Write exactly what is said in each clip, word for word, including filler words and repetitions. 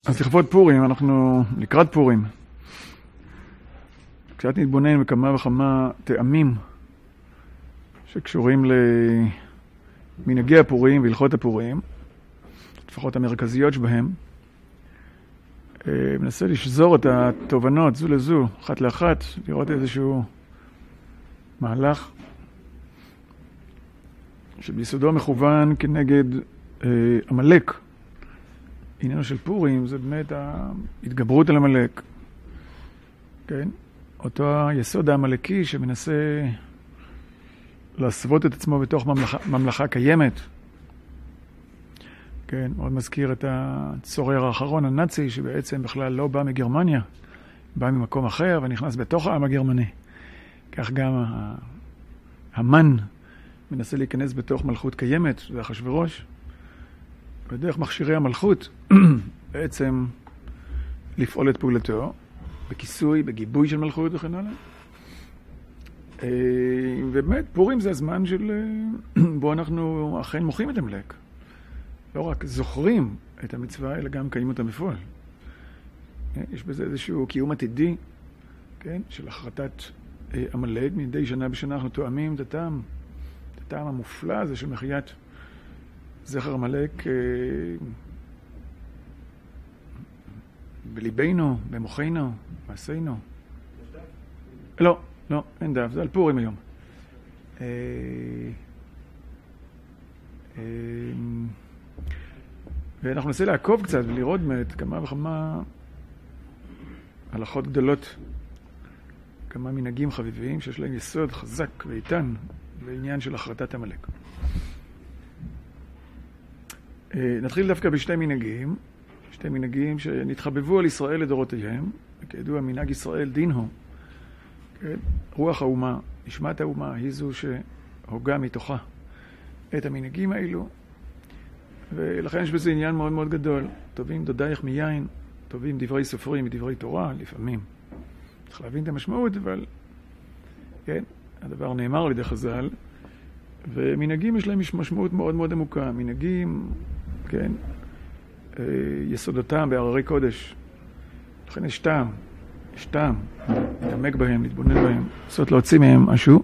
אז לכבוד פורים, אנחנו לקראת פורים. קצת נתבונן בכמה וכמה טעמים שקשורים למנהגי הפורים והלכות הפורים, לפחות המרכזיות שבהם. מנסה לשזור את התובנות זו לזו, אחת לאחת, לראות איזשהו מהלך שביסודו מכוון כנגד עמלק. עניינו של פורים זה באמת ההתגברות על עמלק. כן? אותו היסוד העמלקי שמנסה להסוות את עצמו בתוך ממלכה, ממלכה קיימת. כן, מאוד מזכיר את הצורר האחרון, הנאצי, שבעצם בכלל לא בא מגרמניה, בא ממקום אחר ונכנס בתוך העם הגרמני. כך גם המן מנסה להיכנס בתוך מלכות קיימת, זה אחשוורוש. בדרך מכשירי המלכות, בעצם לפעול את פעולתו, בכיסוי, בגיבוי של מלכות וכן הלאה. ובאמת, פורים זה הזמן של בו אנחנו אכן מוחים את עמלק. לא רק זוכרים את המצווה, אלא גם קיימים אותה בפועל. יש בזה איזשהו קיום עתידי, כן? של החרטת עמלק. מדי שנה בשנה אנחנו תואמים את הטעם, את הטעם המופלא הזה של מחיית זכר עמלק בליבנו, במוחנו, מעשינו. לא, לא, אין דף, זה על פורים היום. ואנחנו ננסה לעקוב קצת ולראות באמת כמה וכמה הלכות גדולות, כמה מנהגים חביבים שיש להם יסוד חזק ואיתן בעניין של החרטת עמלק. נתחיל דווקא בשתי מנהגים, שתי מנהגים שנתחבבו על ישראל לדורותיהם, וכידוע מנהג ישראל דין הוא, כן? רוח האומה, נשמת האומה, היא זו שהוגה מתוכה את המנהגים האלו, ולכן יש בזה עניין מאוד מאוד גדול. טובים דודייך מיין, טובים דברי סופרים ודברי תורה, לפעמים. צריך להבין את המשמעות, אבל כן, הדבר נאמר על ידי חז"ל, ומנהגים יש להם משמעות מאוד מאוד עמוקה. מנהגים, כן, יסודותם בהררי קודש. לכן יש טעם, יש טעם, להתעמק בהם, להתבונן בהם, לעשות להוציא מהם משהו.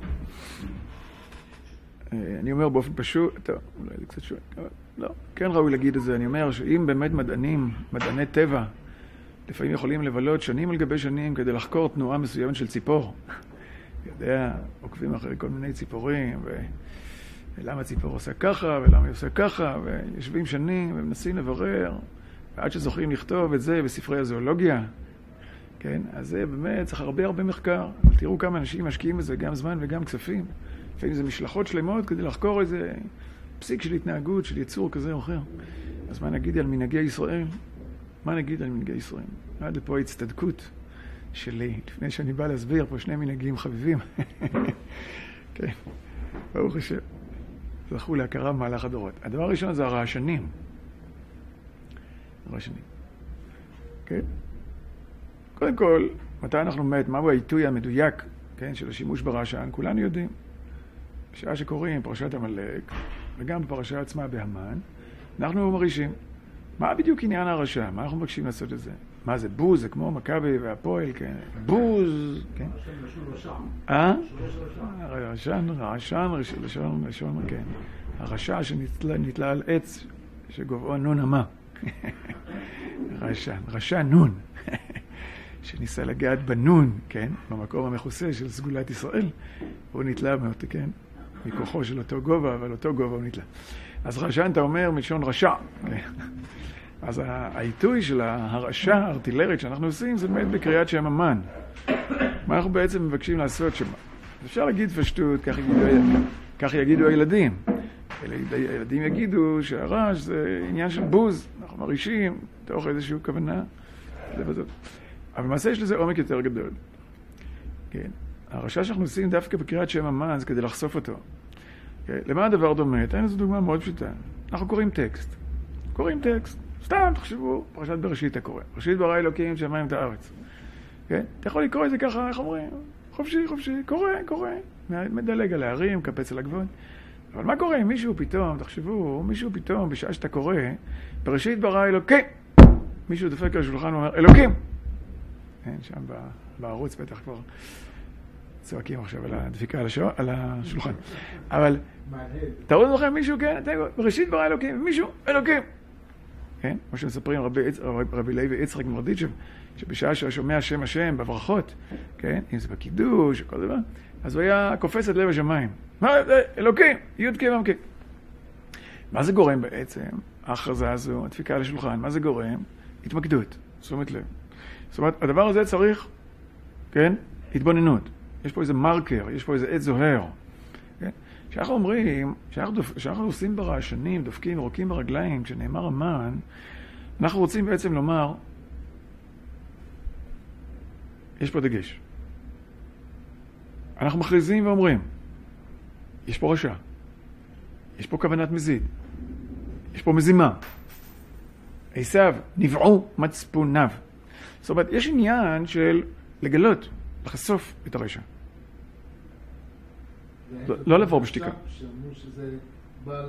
אני אומר באופן פשוט, טוב, אולי זה קצת שואל, לא, כן ראוי להגיד את זה. אני אומר שאם באמת מדענים, מדעני טבע, לפעמים יכולים לבלות שנים על גבי שנים כדי לחקור תנועה מסוימת של ציפור. יודע, עוקבים אחרי כל מיני ציפורים, ו... ולמה ציפור עושה ככה, ולמה היא עושה ככה, ויושבים שנים ומנסים לברר, ועד שזוכרים לכתוב את זה בספרי הזואולוגיה, כן? אז זה באמת צריך הרבה הרבה מחקר. אבל תראו כמה אנשים משקיעים בזה, גם זמן וגם כספים. לפעמים זה משלחות שלמות כדי לחקור איזה פסיק של התנהגות, של יצור כזה או אחר. אז מה נגיד על מנהגי ישראל? מה נגיד על מנהגי ישראל? עד לפה ההצטדקות שלי, לפני שאני בא להסביר פה שני מנהגים חביבים. כן, ברוך השם. זכו להכרה במהלך הדורות. הדבר הראשון זה הרעשנים. הרעשנים. כן? קודם כל, מתי אנחנו באמת, מהו העיתוי המדויק, כן, של השימוש ברעשן? כולנו יודעים. בשעה שקוראים פרשת עמלק, וגם בפרשה עצמה בהמן, אנחנו מרגישים. מה בדיוק עניין הרעשן? מה אנחנו מבקשים לעשות את זה? מה זה? בוז? זה כמו מכבי והפועל, כן? בוז, כן? אה? רעשן, רעשן, לשון, לשון, כן. הרשע שנתלה על עץ שגובעו נון אמה. רעשן, רשע נון. שניסה לגעת בנון, כן? במקום המכוסה של סגולת ישראל. הוא נתלה, כן? מכוחו של אותו גובה, אבל אותו גובה הוא נתלה. אז רעשן אתה אומר מלשון רשע, כן? אז העיתוי של הרעשה הארטילרית שאנחנו עושים זה באמת בקריאת שם המן. מה אנחנו בעצם מבקשים לעשות שם? אפשר להגיד פשטות, כך יגידו, כך יגידו הילדים. הילדים יגידו שהרעש זה עניין של בוז, אנחנו מרעישים תוך איזושהי כוונה לבזות. אבל למעשה יש לזה עומק יותר גדול. כן. הרעשה שאנחנו עושים דווקא בקריאת שם המן זה כדי לחשוף אותו. כן. למה הדבר דומה? תן איזו דוגמה מאוד פשוטה. אנחנו קוראים טקסט. קוראים טקסט. סתם, תחשבו, פרשת בראשית אתה קורא. בראשית ברא אלוקים שמיים את הארץ. כן? אתה יכול לקרוא את זה ככה, איך אומרים? חופשי, חופשי, קורא, קורא. מדלג על הערים, קפץ על הגבול. אבל מה קורה אם מישהו פתאום, תחשבו, מישהו פתאום, בשעה שאתה קורא, בראשית ברא אלוקים, מישהו דופק על השולחן ואומר, אלוקים! אין, שם בערוץ בטח כבר צועקים עכשיו על הדפיקה על השולחן. אבל, תראו לכם מישהו, כן, בראשית ברא אלוקים, מישהו, אלוקים! כן, כמו שמספרים רבי, רבי לוי יצחק מברדיצ'ב, שבשעה שהוא שומע שם השם בברכות, כן, אם זה בקידוש או כל דבר, אז הוא היה קופץ את לב השמיים. מה, אלוקים, י' כ' ו' כ'. מה זה גורם בעצם, ההכרזה הזו, הדפיקה על השולחן, מה זה גורם? התמקדות, תשומת לב. זאת אומרת, הדבר הזה צריך, כן, התבוננות. יש פה איזה מרקר, יש פה איזה עת זוהר. כן? כשאנחנו אומרים, כשאנחנו עושים ברעשנים, דופקים, רוקים ברגליים, כשנאמר המן, אנחנו רוצים בעצם לומר, יש פה דגש. אנחנו מכריזים ואומרים, יש פה רשע, יש פה כוונת מזיד, יש פה מזימה. עשיו נבעו מצפוניו. זאת אומרת, יש עניין של לגלות, לחשוף את הרשע. לא לבוא בשתיקה. שאמרו שזה בא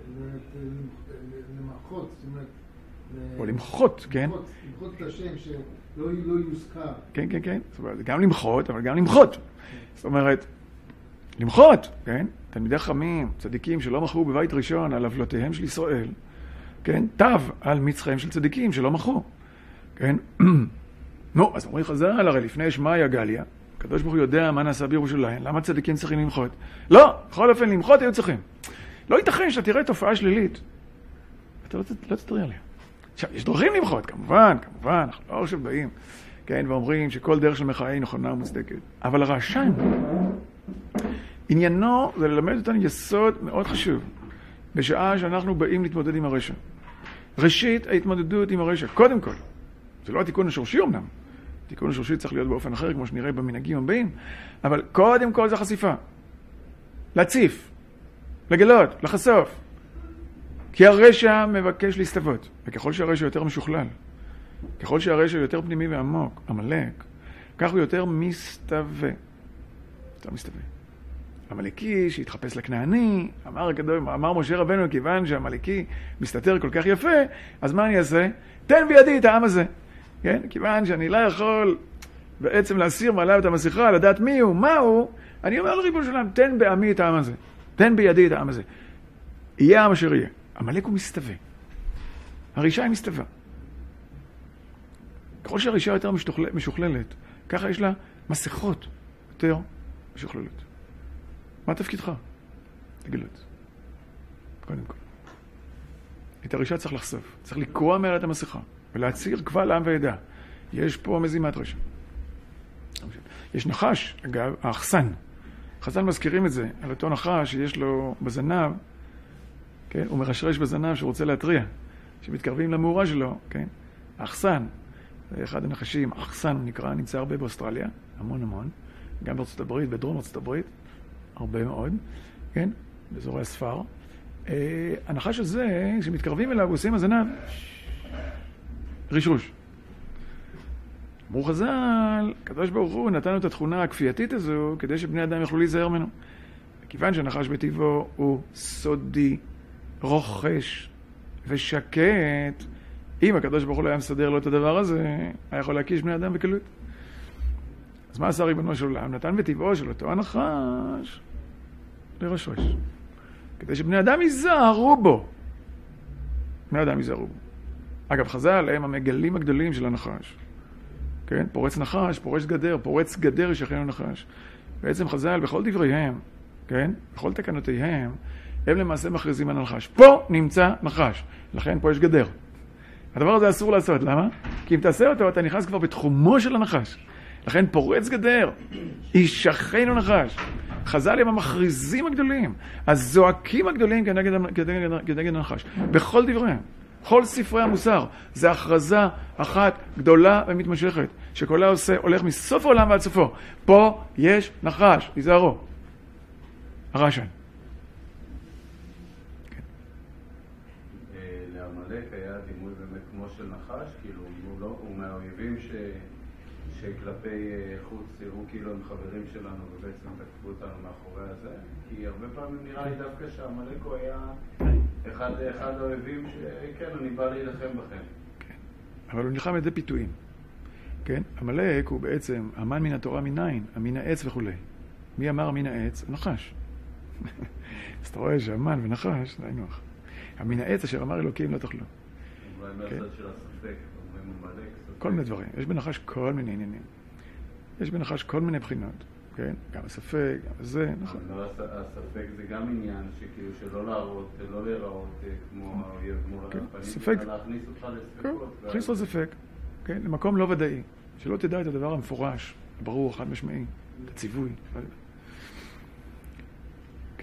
למחות, זאת אומרת... או למחות, כן? למחות את השם שלא יוזכר. כן, כן, כן. זאת אומרת, גם למחות, אבל גם למחות. זאת אומרת, למחות, כן? תלמידי חכמים, צדיקים שלא מחו בבית ראשון על עוולותיהם של ישראל, כן? תו על מצחיהם של צדיקים שלא מחו, כן? נו, אז אומרים חז"ל, הרי לפני שמעיה גליה, הקדוש ברוך הוא יודע מה נעשה בירושלים, למה צדיקים צריכים למחות? לא, בכל אופן למחות היו צריכים. לא ייתכן שאתה תראה תופעה שלילית, אתה לא, לא תתריע עליה. עכשיו, יש דרכים למחות, כמובן, כמובן, אנחנו לא עכשיו באים, כן, ואומרים שכל דרך של מחאה היא נכונה ומוצדקת. אבל הרעשן, עניינו זה ללמד אותנו יסוד מאוד חשוב, בשעה שאנחנו באים להתמודד עם הרשע. ראשית, ההתמודדות עם הרשע, קודם כל, זה לא התיקון השורשי אמנם, התיקון השורשי צריך להיות באופן אחר, כמו שנראה במנהגים הבאים, אבל קודם כל זה חשיפה. להציף, לגלות, לחשוף. כי הרשע מבקש להסתוות, וככל שהרשע יותר משוכלל, ככל שהרשע יותר פנימי ועמוק, עמלק, כך הוא יותר מסתווה. יותר מסתווה. המלאקי שהתחפש לכנעני, אמר הקדוש, אמר משה רבנו, כיוון שהמלאקי מסתתר כל כך יפה, אז מה אני אעשה? תן בידי את העם הזה. כן? כיוון שאני לא יכול בעצם להסיר מעליו את המסכה, לדעת מי הוא, מה הוא, אני אומר לריבונו של עולם, תן בעמי את העם הזה. תן בידי את העם הזה. יהיה העם אשר יהיה. המלאק הוא מסתווה. הרישה היא מסתווה. ככל שהרישה יותר משוכללת, ככה יש לה מסכות יותר משוכללת. מה תפקידך? לגלות. קודם כל. את הרישה צריך לחשוף. צריך לקרוע מעל את המסכה. ולהציר קבל עם וידע. יש פה מזימת רשע. יש נחש, אגב, האחסן. חז"ל מזכירים את זה, על אותו נחש שיש לו בזנב, כן? הוא מרשרש בזנב שרוצה להטריע, שמתקרבים למאורה שלו, כן? האחסן, זה אחד הנחשים, האחסן הוא נקרא, נמצא הרבה באוסטרליה, המון המון, גם בארצות הברית, בדרום ארצות הברית, הרבה מאוד, כן? באזורי הספר. אה, הנחש הזה, כשמתקרבים אליו, עושים הזנב, רשרוש. אמרו חז"ל, הקדוש ברוך הוא נתן את התכונה הכפייתית הזו כדי שבני אדם יוכלו להיזהר ממנו. כיוון שנחש בטבעו הוא סודי, רוכש ושקט, אם הקדוש ברוך הוא לא היה מסדר לו את הדבר הזה, היה יכול להקיש בני אדם בקלות. אז מה עשה ריבונו של עולם? נתן בטבעו של אותו הנחש לרשרש. כדי שבני אדם ייזהרו בו. בני אדם ייזהרו בו. אגב, חז"ל הם המגלים הגדולים של הנחש. כן? פורץ נחש, פורץ גדר, פורץ גדר ישכנו נחש. בעצם חז"ל, בכל דבריהם, כן? בכל תקנותיהם, הם למעשה מכריזים על הנחש. פה נמצא נחש. לכן פה יש גדר. הדבר הזה אסור לעשות. למה? כי אם תעשה אותו, אתה נכנס כבר בתחומו של הנחש. לכן פורץ גדר, ישכנו נחש. חז"ל הם המכריזים הגדולים, הזועקים הגדולים כנגד, כנגד, כנגד הנחש. בכל דבריהם. כל ספרי המוסר, זה הכרזה אחת גדולה ומתמשכת, שכולה עושה, הולך מסוף העולם ועד סופו. פה יש נחש, תיזהרו. הרשע. לעמלק היה דימוי באמת כמו של נחש, כאילו הוא מהאויבים שכלפי חוץ יראו כאילו הם חברים שלנו ובעצם תקפו אותנו מאחורי הזה, כי הרבה פעמים נראה לי דווקא שהעמלק הוא היה אחד, אחד האויבים שכן, אני בא להילחם בכם. אבל הוא נלחם על ידי פיתויים. כן? עמלק הוא בעצם המן מן התורה מניין, המין העץ וכו'. מי אמר מן העץ? נחש. אז אתה רואה שהמן ונחש, זה היינו הך. המין העץ אשר אמר אלוקים לא תאכלו. אולי מהצד של הספק, אומרים עמלק, ספק. כל מיני דברים. יש בנחש כל מיני עניינים. יש בנחש כל מיני בחינות. כן? גם הספק, גם זה, נכון. אבל הספק זה גם עניין שכאילו שלא להראות, לא להיראות כמו האויב מול הפנים, אלא להכניס אותך לספקות. להכניס לו ספק, כן? למקום לא ודאי. שלא תדע את הדבר המפורש, הברור, חד משמעי, את הציווי. כן.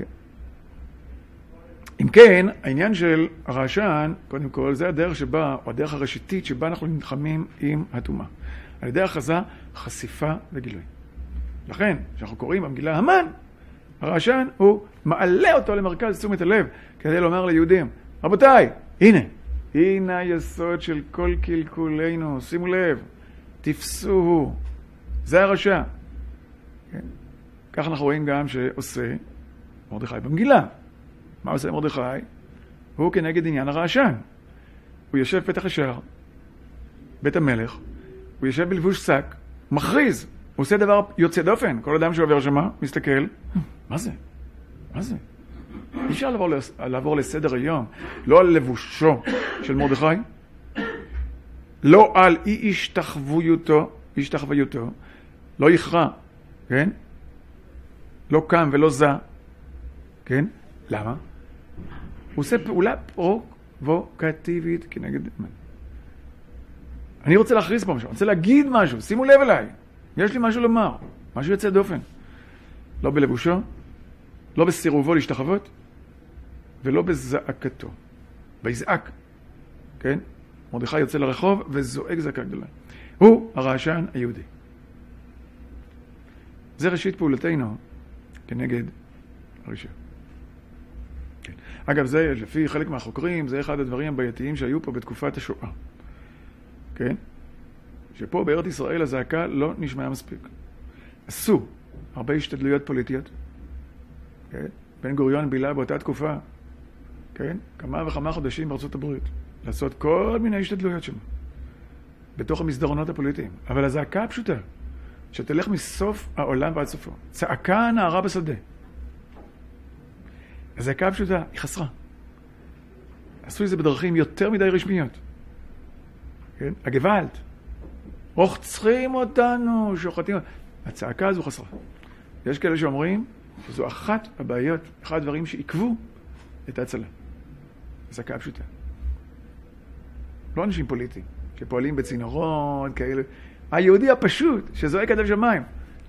אם כן, העניין של הרעשן, קודם כל, זה הדרך שבה, או הדרך הראשיתית שבה אנחנו נלחמים עם הטומאה. על ידי החזה, חשיפה וגילוי. לכן, כשאנחנו קוראים במגילה המן, הרעשן הוא מעלה אותו למרכז תשומת הלב, כדי לומר ליהודים, רבותיי, הנה, הנה היסוד של כל קלקולנו, שימו לב, תפסוהו, זה הרשע. כן? כך אנחנו רואים גם שעושה מרדכי במגילה. מה עושה מרדכי? הוא כנגד עניין הרעשן. הוא יושב פתח השער, בית המלך, הוא יושב בלבוש שק, מכריז, הוא עושה דבר יוצא דופן. כל אדם שעובר שמה, מסתכל, מה זה? מה זה? אי אפשר לעבור, לעבור לסדר היום, לא על לבושו של מרדכי, לא על אי השתחוויותו, השתחוויותו, לא יכרע, כן? לא קם ולא זה, כן? למה? הוא עושה פעולה פרובוקטיבית כנגד המן. אני רוצה להכריז פה משהו, אני רוצה להגיד משהו, שימו לב אליי, יש לי משהו לומר, משהו יוצא דופן. לא בלבושו, לא בסירובו להשתחוות, ולא בזעקתו. ויזעק, כן? מרדכי יוצא לרחוב וזועק זעקה גדולה. הוא הרעשן היהודי. זה ראשית פעולתנו כנגד הרשע. כן. אגב, זה לפי חלק מהחוקרים, זה אחד הדברים הבעייתיים שהיו פה בתקופת השואה. כן? שפה בארץ ישראל הזעקה לא נשמעה מספיק. עשו הרבה השתדלויות פוליטיות. כן? בן גוריון בילה באותה תקופה, כן? כמה וכמה חודשים בארצות הברית. לעשות כל מיני השתדלויות שם. בתוך המסדרונות הפוליטיים. אבל הזעקה הפשוטה, שתלך מסוף העולם ועד סופו. צעקה נערה בשדה. הזעקה הפשוטה היא חסרה. עשו את זה בדרכים יותר מדי רשמיות. כן? הגוואלד. רוחצים אותנו, שוחטים. הצעקה הזו חסרה. יש כאלה שאומרים שזו אחת הבעיות, אחד הדברים שעיכבו את ההצלה. הזעקה הפשוטה. לא אנשים פוליטיים, שפועלים בצינורות כאלה. היהודי הפשוט, שזועק עד השמיים.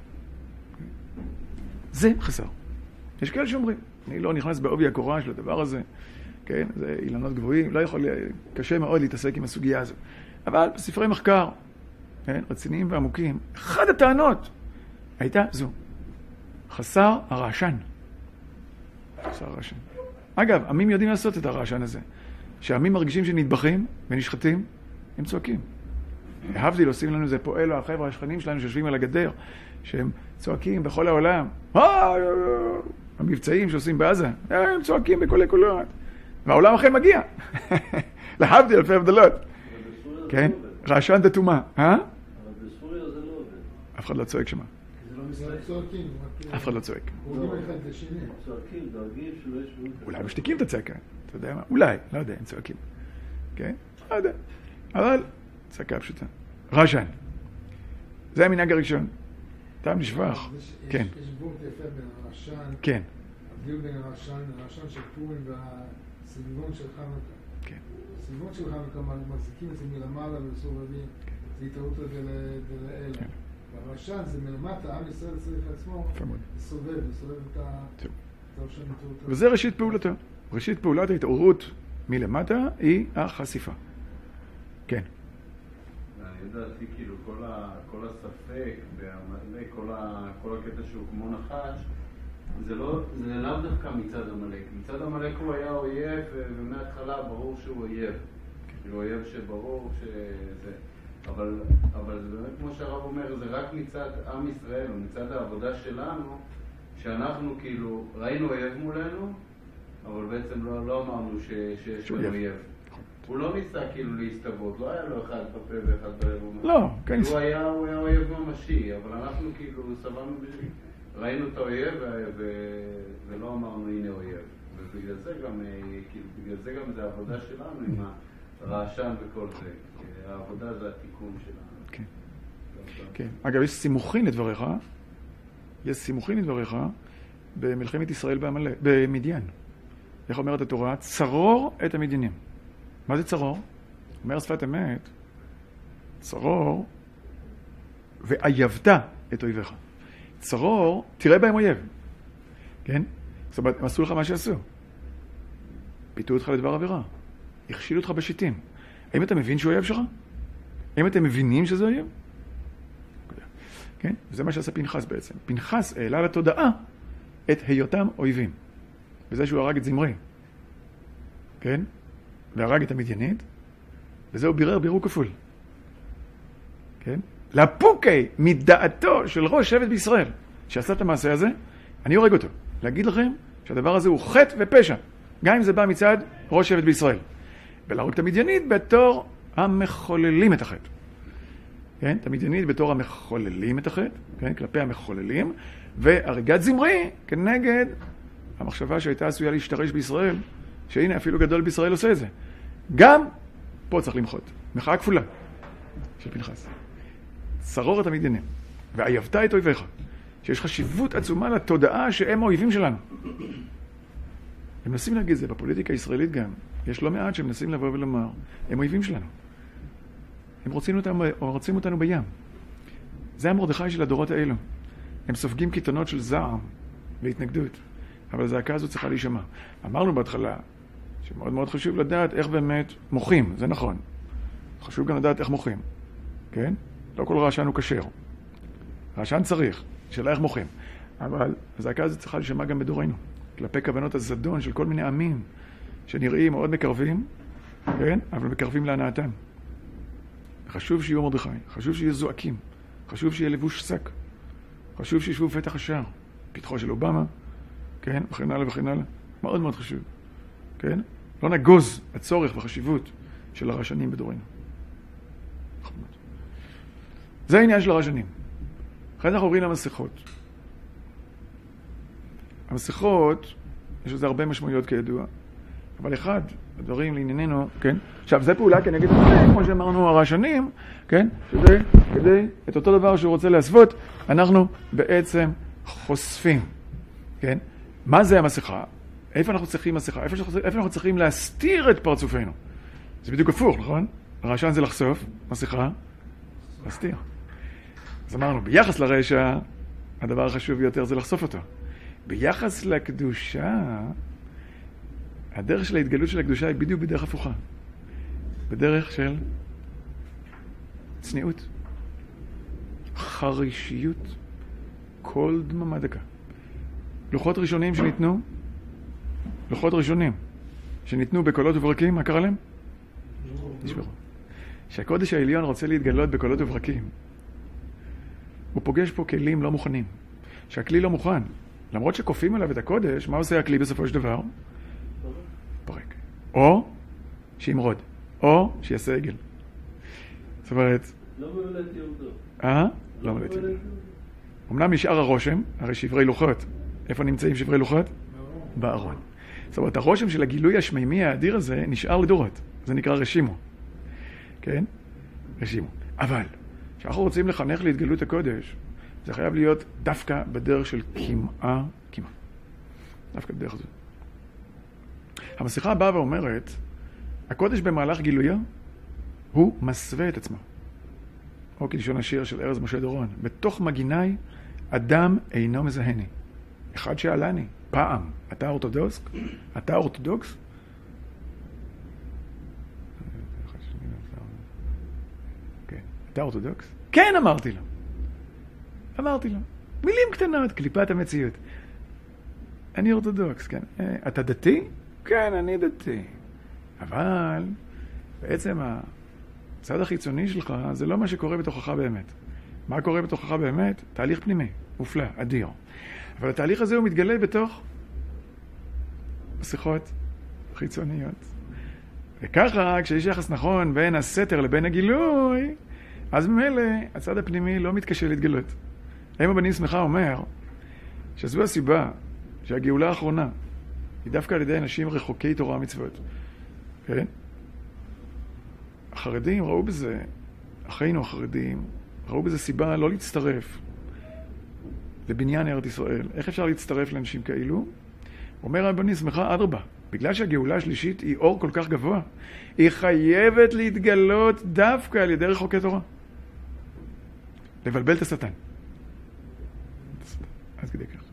זה חסר. יש כאלה שאומרים, אני לא נכנס בעובי הקורה של הדבר הזה, כן? זה אילנות גבוהים, לא יכול, קשה מאוד להתעסק עם הסוגיה הזו. אבל בספרי מחקר, כן? רציניים ועמוקים, אחד הטענות הייתה זו. חסר הרעשן. חסר הרעשן. אגב, עמים יודעים לעשות את הרעשן הזה. שהעמים מרגישים שנטבחים ונשחטים, הם צועקים. להבדיל, עושים לנו זה פועל, או החבר'ה השכנים שלנו שיושבים על הגדר, שהם צועקים בכל העולם. המבצעים שעושים בעזה, הם צועקים בקולי קולות. והעולם אכן מגיע. להבדיל, אלפי הבדלות. כן? רעשן דתומה. אה? אבל בסוריה זה לא עובד. אף אחד לא צועק שמה. זה צועקים. אף אחד לא צועק. קוראים אחד לשני. צועקים, דואגים שלא ישמעו. אולי משתיקים את הצעקה. אתה יודע מה? אולי, לא יודע, הם צועקים. כן? לא יודע. אבל צעקה פשוטה. רעשן. זה המנהג הראשון. טעם לשבח. כן. יש גבול יפה בין הרעשן. כן. הבדיל בין הרעשן, הרעשן של פורים והסביבון של חנוכה. כן. הסביבון של חנוכה מחזיקים את זה מלמעלה ומסובבים. זה התערות הזה לאל. והרעשן זה מלמטה, עם ישראל צריך לעצמו, לסובב, לסובב את הרעשן. וזה ראשית פעולתו. ראשית פעולת ההתעוררות מלמטה היא החשיפה. כן. אני יודעתי, כאילו, כל הספק, כל הקטע שהוא כמו נחש, זה לאו דווקא מצד עמלק. מצד עמלק הוא היה אויב, ומההתחלה ברור שהוא אויב. כאילו אויב שברור שזה... אבל, אבל זה באמת, כמו שהרב אומר, זה רק מצד עם ישראל, או מצד העבודה שלנו, שאנחנו כאילו ראינו אויב מולנו, אבל בעצם לא, לא אמרנו ש, שיש לנו אויב. הוא לא ניסה כאילו להסתוות, לא היה לו אחד בפה ואחד בלב. לא, כן. הוא היה אויב ממשי, אבל אנחנו כאילו סבלנו בשביל. ראינו את האויב ולא אמרנו הנה אויב. ובגלל זה גם, כאילו, בגלל זה גם זה העבודה שלנו עם הרעשן וכל זה. העבודה זה התיקון שלנו. כן. כן. אגב, יש סימוכין לדבריך, יש סימוכין לדבריך במלחמת ישראל במדיין. איך אומרת התורה? צרור את המדיינים. מה זה צרור? אומר שפת אמת, צרור ואייבת את אויביך. צרור, תראה בהם אויב. כן? זאת אומרת, הם עשו לך מה שעשו. פיתו אותך לדבר עבירה. הכשילו אותך בשיטים. האם אתה מבין שהוא אויב שלך? האם אתם מבינים שזה אויב? כן? וזה מה שעשה פנחס בעצם. פנחס העלה לתודעה את היותם אויבים. בזה שהוא הרג את זמרי. כן? והרג את המדיינית. וזה הוא בירר בירור כפול. כן? לפוקי מדעתו של ראש שבט בישראל, שעשה את המעשה הזה, אני הורג אותו. להגיד לכם שהדבר הזה הוא חטא ופשע. גם אם זה בא מצד ראש שבט בישראל. ולהרוג את המדיינית בתור המחוללים את החטא. כן? את המדיינית בתור המחוללים את החטא, כן? כלפי המחוללים, והריגת זמרי כנגד המחשבה שהייתה עשויה להשתרש בישראל, שהנה אפילו גדול בישראל עושה את זה. גם פה צריך למחות. מחאה כפולה של פנחס. צרור את המדיינים, ואייבת את אויביך, שיש חשיבות עצומה לתודעה שהם האויבים שלנו. הם מנסים להגיד זה בפוליטיקה הישראלית גם. יש לא מעט שמנסים לבוא ולומר, הם אויבים שלנו. הם רוצים אותנו, רוצים אותנו בים. זה המרדכי של הדורות האלו. הם סופגים קיתונות של זעם והתנגדות. אבל הזעקה הזו צריכה להישמע. אמרנו בהתחלה שמאוד מאוד חשוב לדעת איך באמת מוחים, זה נכון. חשוב גם לדעת איך מוחים. כן? לא כל רעשן הוא כשר. רעשן צריך, שאלה איך מוחים. אבל הזעקה הזו צריכה להישמע גם בדורנו. כלפי כוונות הזדון של כל מיני עמים שנראים מאוד מקרבים, כן? אבל מקרבים להנאתם. חשוב שיהיו מרדכי, חשוב שיהיו זועקים, חשוב שיהיה לבוש שק, חשוב שישבו בפתח השער, פתחו של אובמה, כן? וכן הלאה וכן הלאה. מאוד מאוד חשוב, כן? לא נגוז הצורך והחשיבות של הרעשנים בדורנו. זה העניין של הרעשנים. אחרי אנחנו עוברים למסכות. המסכות, יש לזה הרבה משמעויות כידוע, אבל אחד, הדברים לענייננו, כן? עכשיו, זה פעולה כנגד זה, כמו שאמרנו, הרעשנים, כן? שזה, כדי, את אותו דבר שהוא רוצה להסוות, אנחנו בעצם חושפים, כן? מה זה המסכה? איפה אנחנו צריכים מסכה? איפה, איפה אנחנו צריכים להסתיר את פרצופנו? זה בדיוק הפוך, נכון? הרעשן זה לחשוף, מסכה, להסתיר. אז אמרנו, ביחס לרשע, הדבר החשוב ביותר זה לחשוף אותו. ביחס לקדושה, הדרך של ההתגלות של הקדושה היא בדיוק בדרך הפוכה. בדרך של צניעות, חרישיות, כל דממה דקה. לוחות ראשונים שניתנו, לוחות ראשונים שניתנו בקולות וברקים, מה קרה להם? נשברו. שהקודש העליון רוצה להתגלות בקולות וברקים, הוא פוגש פה כלים לא מוכנים. שהכלי לא מוכן. למרות שכופים עליו את הקודש, מה עושה הכלי בסופו של דבר? פרק. או שימרוד. או שיעשה עגל. זאת אומרת... לא מולד יהודו. אה? לא מולד יהודו. אמנם נשאר הרושם, הרי שברי לוחות. איפה נמצאים שברי לוחות? בארון. זאת אומרת, הרושם של הגילוי השמימי האדיר הזה נשאר לדורות. זה נקרא רשימו. כן? רשימו. אבל, כשאנחנו רוצים לחנך להתגלות הקודש, זה חייב להיות דווקא בדרך של כמעה, כמעה. דווקא בדרך הזו. המסכה באה ואומרת, הקודש במהלך גילויה, הוא מסווה את עצמו. או כלשון השיר של ארז משה דורון, בתוך מגיני, אדם אינו מזהני. אחד שאלני, פעם, אתה אורתודוקס? אתה אורתודוקס? כן, אתה אורתודוקס? כן, אמרתי לו. אמרתי לו. מילים קטנות, קליפת המציאות. אני אורתודוקס, כן. אתה דתי? כן, אני דתי. אבל בעצם הצד החיצוני שלך זה לא מה שקורה בתוכך באמת. מה קורה בתוכך באמת? תהליך פנימי, מופלא, אדיר. אבל התהליך הזה הוא מתגלה בתוך מסכות חיצוניות. וככה, כשיש יחס נכון בין הסתר לבין הגילוי, אז ממילא הצד הפנימי לא מתקשה להתגלות. האם הבני שמחה אומר שזו הסיבה שהגאולה האחרונה היא דווקא על ידי אנשים רחוקי תורה ומצוות. כן? החרדים ראו בזה, אחינו החרדים, ראו בזה סיבה לא להצטרף לבניין ארץ ישראל. איך אפשר להצטרף לאנשים כאלו? אומר הבני שמחה, אדרבה, בגלל שהגאולה השלישית היא אור כל כך גבוה, היא חייבת להתגלות דווקא על ידי רחוקי תורה. לבלבל את השטן. עד כדי כך.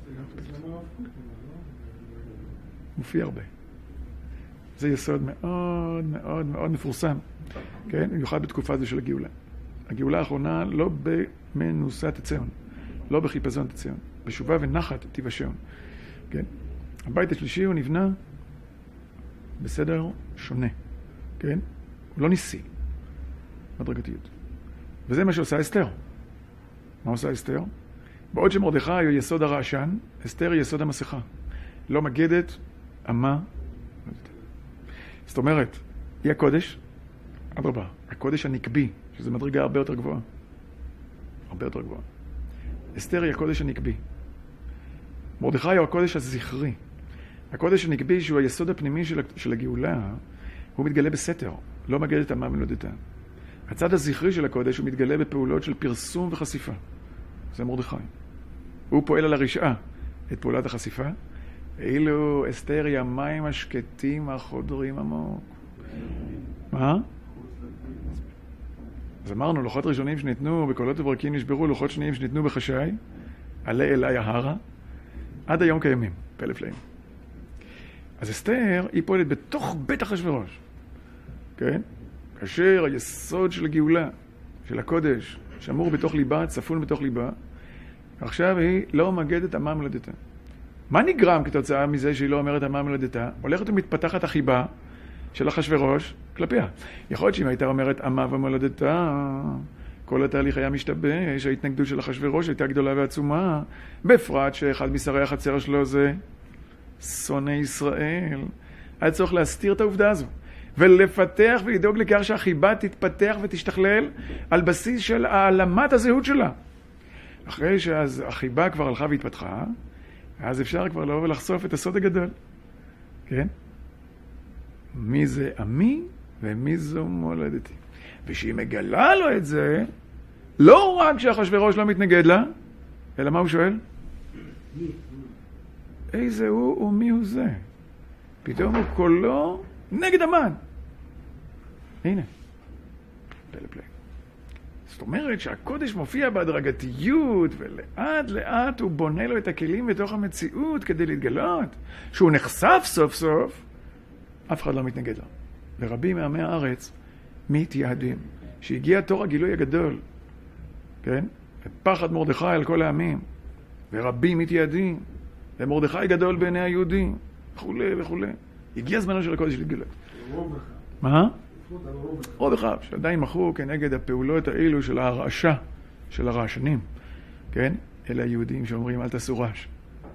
מופיע הרבה. זה יסוד מאוד מאוד מאוד מפורסם, כן? במיוחד בתקופה זו של הגאולה. הגאולה האחרונה לא במנוסת הציון, לא בחיפזון הציון, בשובה ונחת תיוושעון, כן? הבית השלישי הוא נבנה בסדר שונה, כן? הוא לא ניסי, מדרגתיות. וזה מה שעושה אסתר. מה עושה אסתר? בעוד שמרדכי הוא יסוד הרעשן, אסתר היא יסוד המסכה. לא מגדת, אמה. זאת אומרת, היא הקודש, אדרבה, הקודש הנקבי, שזה מדרגה הרבה יותר גבוהה. הרבה יותר גבוהה. אסתר היא הקודש הנקבי. מרדכי הוא הקודש הזכרי. הקודש הנקבי, שהוא היסוד הפנימי של, של הגאולה, הוא מתגלה בסתר, לא מגדת אמה ולודתה. הצד הזכרי של הקודש הוא מתגלה בפעולות של פרסום וחשיפה. זה מרדכי. הוא פועל על הרשעה את פעולת החשיפה, אילו אסתר היא המים השקטים החודרים עמוק. מה? אז אמרנו, לוחות ראשונים שניתנו בקולות וברקים נשברו, לוחות שניים שניתנו בחשאי, עלה אליי ההרה, עד היום קיימים, פלא פלאים. אז אסתר היא פועלת בתוך בית אחשוורוש, כן? כאשר היסוד של הגאולה, של הקודש, שמור בתוך ליבה, צפון בתוך ליבה, עכשיו היא לא מגדת אמה מולדתה. מה נגרם כתוצאה מזה שהיא לא אומרת אמה מולדתה? הולכת ומתפתחת החיבה של אחשוורוש כלפיה. יכול להיות שאם הייתה אומרת אמה ומולדתה, כל התהליך היה משתבש, ההתנגדות של אחשוורוש הייתה גדולה ועצומה, בפרט שאחד משרי החצר שלו זה שונא ישראל. היה צורך להסתיר את העובדה הזו, ולפתח ולדאוג לכך שהחיבה תתפתח ותשתכלל על בסיס של העלמת הזהות שלה. אחרי שהחיבה כבר הלכה והתפתחה, אז אפשר כבר לבוא ולחשוף את הסוד הגדול. כן? מי זה עמי ומי זו מולדתי. ושהיא מגלה לו את זה, לא רק שאחשוורוש לא מתנגד לה, אלא מה הוא שואל? מי? איזה הוא ומי הוא זה? פתאום הוא קולו נגד המן. הנה. פלא פלא. זאת אומרת שהקודש מופיע בהדרגתיות, ולאט לאט הוא בונה לו את הכלים בתוך המציאות כדי להתגלות. שהוא נחשף סוף סוף, אף אחד לא מתנגד לו. ורבים מעמי הארץ מתייהדים. שהגיע תור הגילוי הגדול, כן? פחד מרדכי על כל העמים. ורבים מתייהדים. ומרדכי גדול בעיני היהודים. וכו' וכו'. הגיע זמנו של הקודש להתגלות. מה? רוב אחד, שעדיין מחו כנגד הפעולות האלו של הרעשה, של הרעשנים, כן? אלה היהודים שאומרים אל תעשו רעש.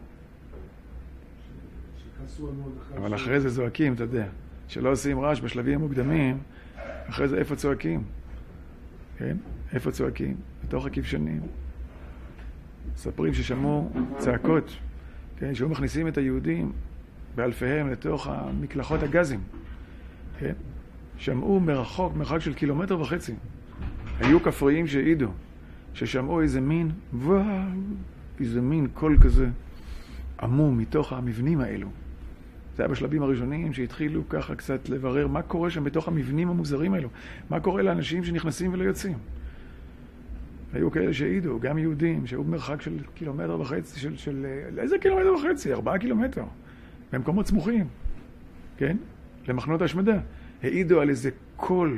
אבל אחרי זה זועקים, אתה יודע, שלא עושים רעש בשלבים המוקדמים, אחרי זה איפה צועקים? כן? איפה צועקים? בתוך הכבשנים. מספרים ששמעו צעקות, כן? שהיו מכניסים את היהודים באלפיהם לתוך המקלחות הגזים, כן? שמעו מרחוק, מרחק של קילומטר וחצי. היו כפריים שהעידו, ששמעו איזה מין, וואו, איזה מין קול כזה, עמום מתוך המבנים האלו. זה היה בשלבים הראשונים שהתחילו ככה קצת לברר מה קורה שם בתוך המבנים המוזרים האלו. מה קורה לאנשים שנכנסים ולא יוצאים. היו כאלה שהעידו, גם יהודים, שהיו במרחק של קילומטר וחצי, של, של, איזה קילומטר וחצי? ארבעה קילומטר. במקומות סמוכים, כן? למחנות ההשמדה. העידו על איזה קול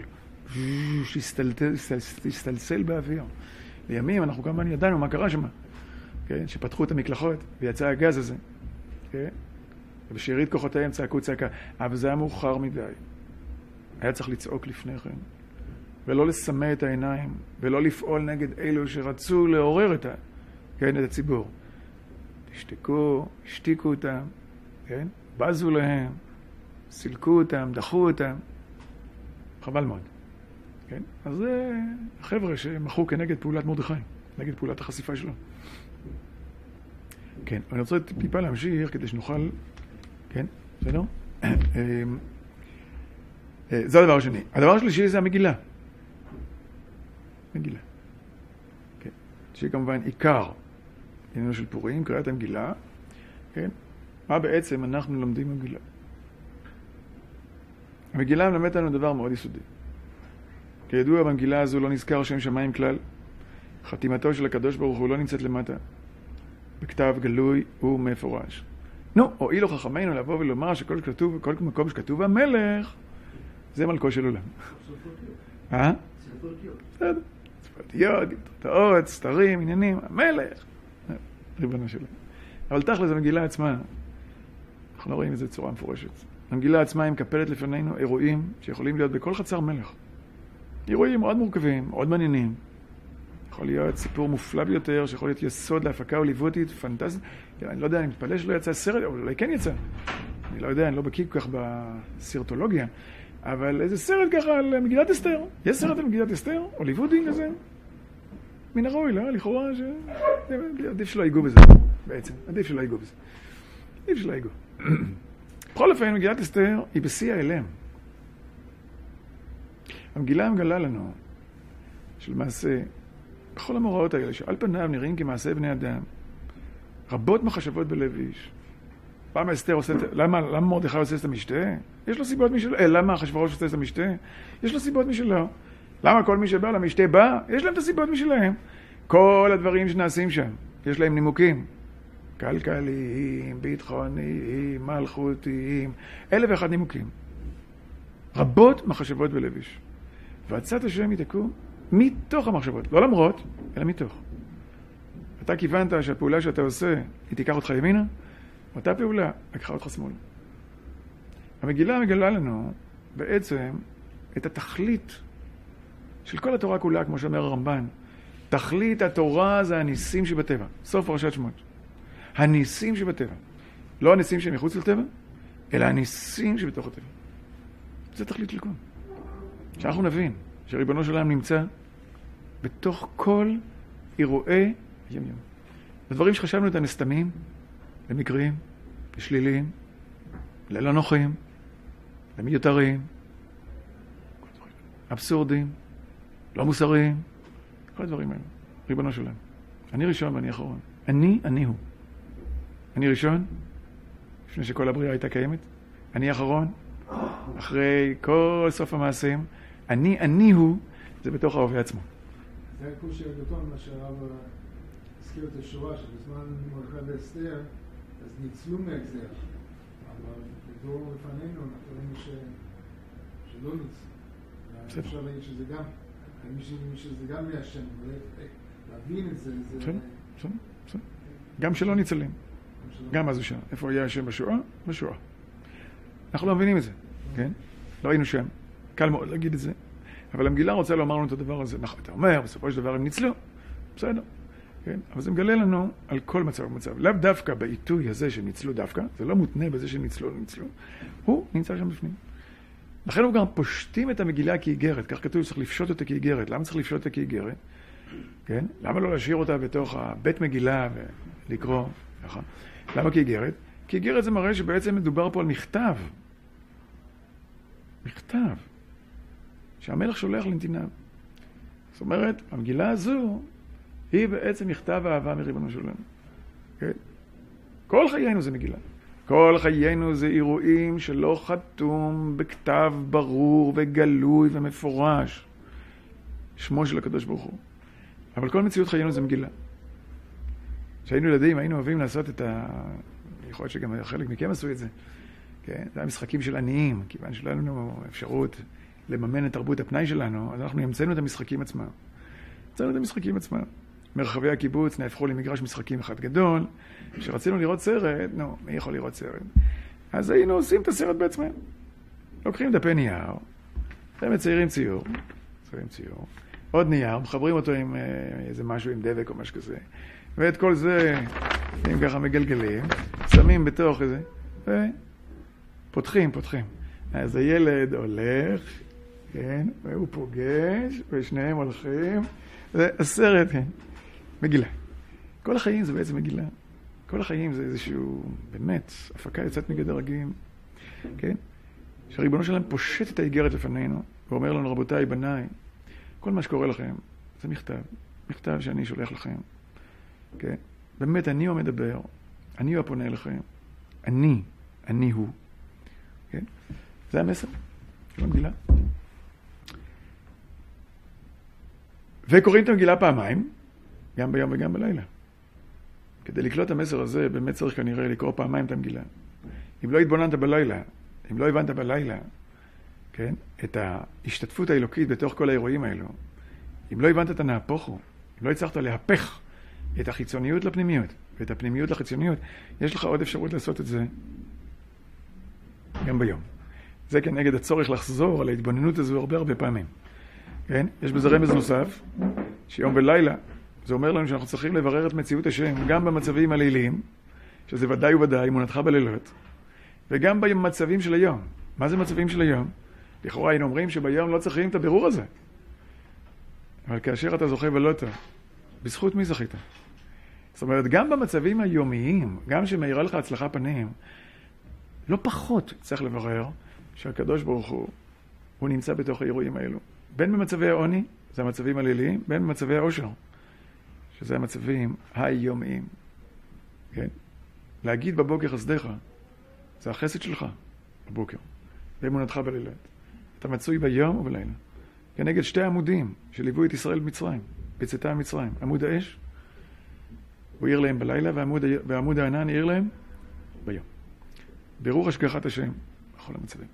שהסתלסל באוויר. לימים אנחנו כמובן ידענו מה קרה שם, כן? שפתחו את המקלחות ויצא הגז הזה, כן? ובשארית כוחותיהם צעקו צעקה, אבל זה היה מאוחר מדי. היה צריך לצעוק לפני כן, ולא לסמא את העיניים, ולא לפעול נגד אלו שרצו לעורר את, כן? את הציבור. תשתקו, השתיקו אותם, כן? בזו להם, סילקו אותם, דחו אותם. חבל מאוד. כן? אז זה חבר'ה שמחו כנגד פעולת מרדכי, נגד פעולת החשיפה שלו. כן, אני רוצה טיפה להמשיך כדי שנוכל, כן, בסדר? זה הדבר השני. הדבר השלישי זה המגילה. מגילה. כן. שהיא כמובן עיקר עניינו של פורים, קריאת המגילה. כן? מה בעצם אנחנו לומדים במגילה? המגילה מלמדת לנו דבר מאוד יסודי. כידוע, במגילה הזו לא נזכר שם שמיים כלל. חתימתו של הקדוש ברוך הוא לא נמצאת למטה. בכתב גלוי ומפורש. נו, הועילו חכמינו לבוא ולומר שכל שכתוב, כל מקום שכתוב המלך, זה מלכו של עולם. אה? בסדר. צפתיות, תאות, סתרים, עניינים, המלך. ריבונו שלנו. אבל תכל'ס המגילה עצמה, אנחנו לא רואים את זה בצורה מפורשת. המגילה עצמה היא מקפלת לפנינו אירועים שיכולים להיות בכל חצר מלך. אירועים מאוד מורכבים, מאוד מעניינים. יכול להיות סיפור מופלא ביותר, שיכול להיות יסוד להפקה הוליוודית, פנטזית. אני לא יודע, אני מתפלא שלא יצא סרט, אבל אולי כן יצא. אני לא יודע, אני לא בקיא כל כך בסרטולוגיה, אבל איזה סרט ככה על מגילת אסתר. יש סרט על מגילת אסתר, הוליוודי כזה. מן הראוי, לא? לכאורה ש... עדיף שלא ייגעו בזה, בעצם. עדיף שלא ייגעו בזה. עדיף שלא ייגעו. בכל אופן, מגילת אסתר היא בשיא האלם. המגילה מגלה לנו, שלמעשה, בכל המוראות האלה, שעל פניו נראים כמעשה בני אדם, רבות מחשבות בלב איש. למה אסתר עושה, למה, למה מרדכי עושה את המשתה? יש לו סיבות משלו. אה, למה אחשוורוש עושה את המשתה? יש לו סיבות משלו. למה כל מי שבא למשתה בא? יש להם את הסיבות משלהם. כל הדברים שנעשים שם, יש להם נימוקים. כלכליים, ביטחוניים, מלכותיים, אלף ואחד נימוקים. רבות מחשבות בלב איש. ועצת השם יתקום מתוך המחשבות. לא למרות, אלא מתוך. אתה כיוונת שהפעולה שאתה עושה, היא תיקח אותך ימינה, אותה פעולה, לקחה אותך שמאלה. המגילה מגלה לנו בעצם את התכלית של כל התורה כולה, כמו שאומר הרמב"ן. תכלית התורה זה הניסים שבטבע. סוף פרשת שמות. הניסים שבטבע. לא הניסים שמחוץ לטבע, אלא הניסים שבתוך הטבע. זה תכלית של כלום. שאנחנו נבין שריבונו של עולם נמצא בתוך כל אירועי יום יום. הדברים שחשבנו את הנסתמים, למקרים, לשליליים, ללא נוחים, למיותרים, אבסורדים, לא מוסריים, כל הדברים האלה. ריבונו של עולם. אני ראשון ואני אחרון. אני, אני הוא. אני ראשון, לפני שכל הבריאה הייתה קיימת. אני אחרון, אחרי כל סוף המעשים. אני, אני הוא, זה בתוך ההווה עצמו. זה הקושי הגדול, מה שהרב הזכיר את השורה, שבזמן מרדכי ואסתר, אז ניצלו מהגזר. אבל בדור לפנינו, אנחנו רואים ש... שלא ניצלו. אפשר להגיד שזה גם, שזה גם מהשם, אבל להבין את זה, זה... בסדר, בסדר, בסדר. גם שלא ניצלים. גם מה זה שם. איפה היה השם בשואה? בשואה. אנחנו לא מבינים את זה, כן? לא היינו שם. קל מאוד להגיד את זה. אבל המגילה רוצה לומר לנו את הדבר הזה. נכון, אתה אומר, בסופו של דבר הם ניצלו. בסדר. כן? אבל זה מגלה לנו על כל מצב ומצב. לאו דווקא בעיתוי הזה שהם ניצלו דווקא, זה לא מותנה בזה שהם ניצלו או ניצלו. הוא נמצא שם בפנים. לכן הוא גם פושטים את המגילה כאיגרת. כך כתוב, צריך לפשוט אותה כאיגרת. למה צריך לפשוט אותה כאיגרת? כן? למה לא להשאיר אותה בתוך הבית מגילה ולקרוא? ככה. למה כאיגרת? כאיגרת זה מראה שבעצם מדובר פה על מכתב. מכתב. שהמלך שולח לנתיניו. זאת אומרת, המגילה הזו היא בעצם מכתב האהבה מריבונו של עולם. כן? כל חיינו זה מגילה. כל חיינו זה אירועים שלא חתום בכתב ברור וגלוי ומפורש. שמו של הקדוש ברוך הוא. אבל כל מציאות חיינו זה מגילה. כשהיינו ילדים, היינו אוהבים לעשות את ה... יכול להיות שגם חלק מכם עשו את זה. כן? זה המשחקים של עניים, כיוון שלא לנו אפשרות לממן את תרבות הפנאי שלנו, אז אנחנו המצאנו את המשחקים עצמם. המצאנו את המשחקים עצמם. מרחבי הקיבוץ נהפכו למגרש משחקים אחד גדול, כשרצינו לראות סרט, נו, מי יכול לראות סרט? אז היינו עושים את הסרט בעצמם. לוקחים דפי נייר, אתם מציירים ציור, מציירים ציור, עוד נייר, מחברים אותו עם איזה משהו, עם דבק או משהו כזה, ואת כל זה, אם ככה מגלגלים, שמים בתוך איזה, ופותחים, פותחים. אז הילד הולך, כן, והוא פוגש, ושניהם הולכים. זה הסרט, כן. מגילה. כל החיים זה בעצם מגילה. כל החיים זה איזשהו, באמת, הפקה יוצאת מגדר רגיל, כן? שהריבונו שלהם פושט את האיגרת לפנינו, ואומר לנו, רבותיי, בניי, כל מה שקורה לכם, זה מכתב. מכתב שאני שולח לכם, כן? באמת, אני הוא מדבר, אני הוא הפונה אליכם. אני, אני הוא. כן? זה המסר. זה המגילה. וקוראים את המגילה פעמיים, גם ביום וגם בלילה. כדי לקלוט את המסר הזה, באמת צריך כנראה לקרוא פעמיים את המגילה. אם לא התבוננת בלילה, אם לא הבנת בלילה, כן, את ההשתתפות האלוקית בתוך כל האירועים האלו, אם לא הבנת את הנהפוכו, אם לא הצלחת להפך את החיצוניות לפנימיות, ואת הפנימיות לחיצוניות, יש לך עוד אפשרות לעשות את זה גם ביום. זה כנגד הצורך לחזור על ההתבוננות הזו הרבה הרבה פעמים. כן? יש בזה רמז נוסף, שיום ולילה, זה אומר לנו שאנחנו צריכים לברר את מציאות השם, גם במצבים הליליים, שזה ודאי וודאי, אמונתך בלילות, וגם במצבים של היום. מה זה מצבים של היום? לכאורה היינו אומרים שביום לא צריכים את הבירור הזה. אבל כאשר אתה זוכה ולוטה, בזכות מי זכית? זאת אומרת, גם במצבים היומיים, גם שמאירה לך הצלחה פנים, לא פחות צריך לברר שהקדוש ברוך הוא, הוא נמצא בתוך האירועים האלו. בין במצבי העוני, זה המצבים הליליים, בין במצבי העושר, שזה המצבים היומיים. כן? להגיד בבוקר חסדך, זה החסד שלך, בבוקר, באמונתך בלילות. אתה מצוי ביום ובלילה. כנגד שתי עמודים שליוו את ישראל במצרים, בצאתם ממצרים. עמוד האש, הוא עיר להם בלילה, ועמוד, ועמוד הענן עיר להם ביום. בירור השגחת השם בכל המצבים.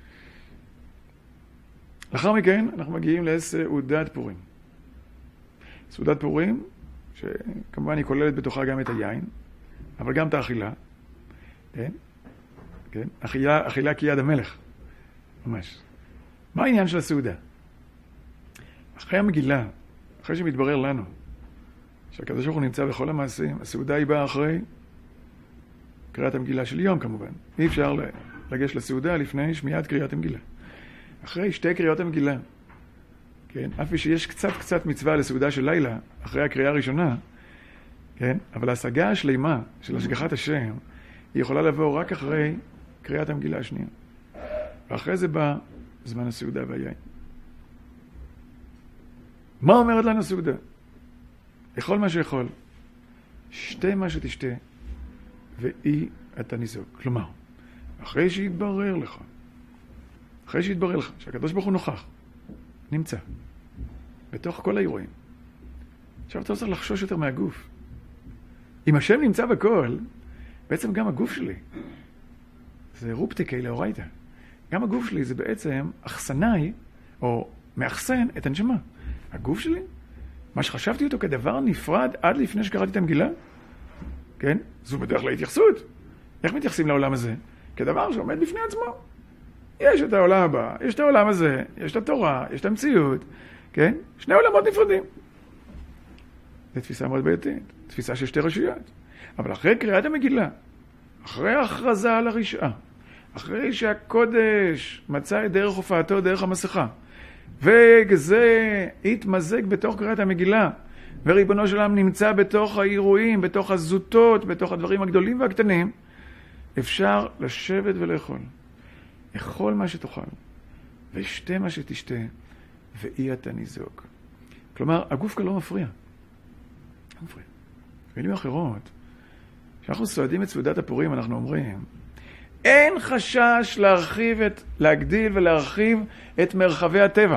לאחר מכן אנחנו מגיעים לסעודת פורים. סעודת פורים, שכמובן היא כוללת בתוכה גם את היין, אבל גם את האכילה. כן? כן? אכילה, אכילה כיד המלך. ממש. מה העניין של הסעודה? אחרי המגילה, אחרי שמתברר לנו, שהקדוש ברוך הוא נמצא בכל המעשים, הסעודה היא באה אחרי קריאת המגילה של יום כמובן. אי אפשר לגש לסעודה לפני שמיעת קריאת המגילה. אחרי שתי קריאות המגילה, כן? אף שיש קצת קצת מצווה לסעודה של לילה, אחרי הקריאה הראשונה, כן? אבל ההשגה השלימה של השגחת השם, היא יכולה לבוא רק אחרי קריאת המגילה השנייה. ואחרי זה בא זמן הסעודה והיין. מה אומרת לנו סעודה? אכול מה שאכול, שתה מה שתשתה, ואי אתה ניזוק. כלומר, אחרי שיתברר לך, אחרי שיתברר לך, שהקדוש ברוך הוא נוכח, נמצא, בתוך כל האירועים. עכשיו אתה צריך לחשוש יותר מהגוף. אם השם נמצא בכל, בעצם גם הגוף שלי, זה רופטיקי לאורייתא. גם הגוף שלי זה בעצם אכסנאי, או מאחסן את הנשמה. הגוף שלי, מה שחשבתי אותו כדבר נפרד עד לפני שקראתי את המגילה, כן? זו בדרך להתייחסות. איך מתייחסים לעולם הזה? כדבר שעומד בפני עצמו. יש את העולם הבא, יש את העולם הזה, יש את התורה, יש את המציאות, כן? שני עולמות נפרדים. זו תפיסה מאוד בעייתית, תפיסה של שתי רשויות. אבל אחרי קריאת המגילה, אחרי ההכרזה על הרשעה, אחרי שהקודש מצא את דרך הופעתו, דרך המסכה, וזה התמזג בתוך קריאת המגילה, וריבונו של עולם נמצא בתוך האירועים, בתוך הזוטות, בתוך הדברים הגדולים והקטנים, אפשר לשבת ולאכול. אכול מה שתאכל, ושתה מה שתשתה, ואי אתה ניזוק. כלומר, הגוף כאן לא מפריע. לא מפריע. במילים אחרות, כשאנחנו סועדים את סעודת הפורים, אנחנו אומרים, אין חשש להרחיב את, להגדיל ולהרחיב את מרחבי הטבע.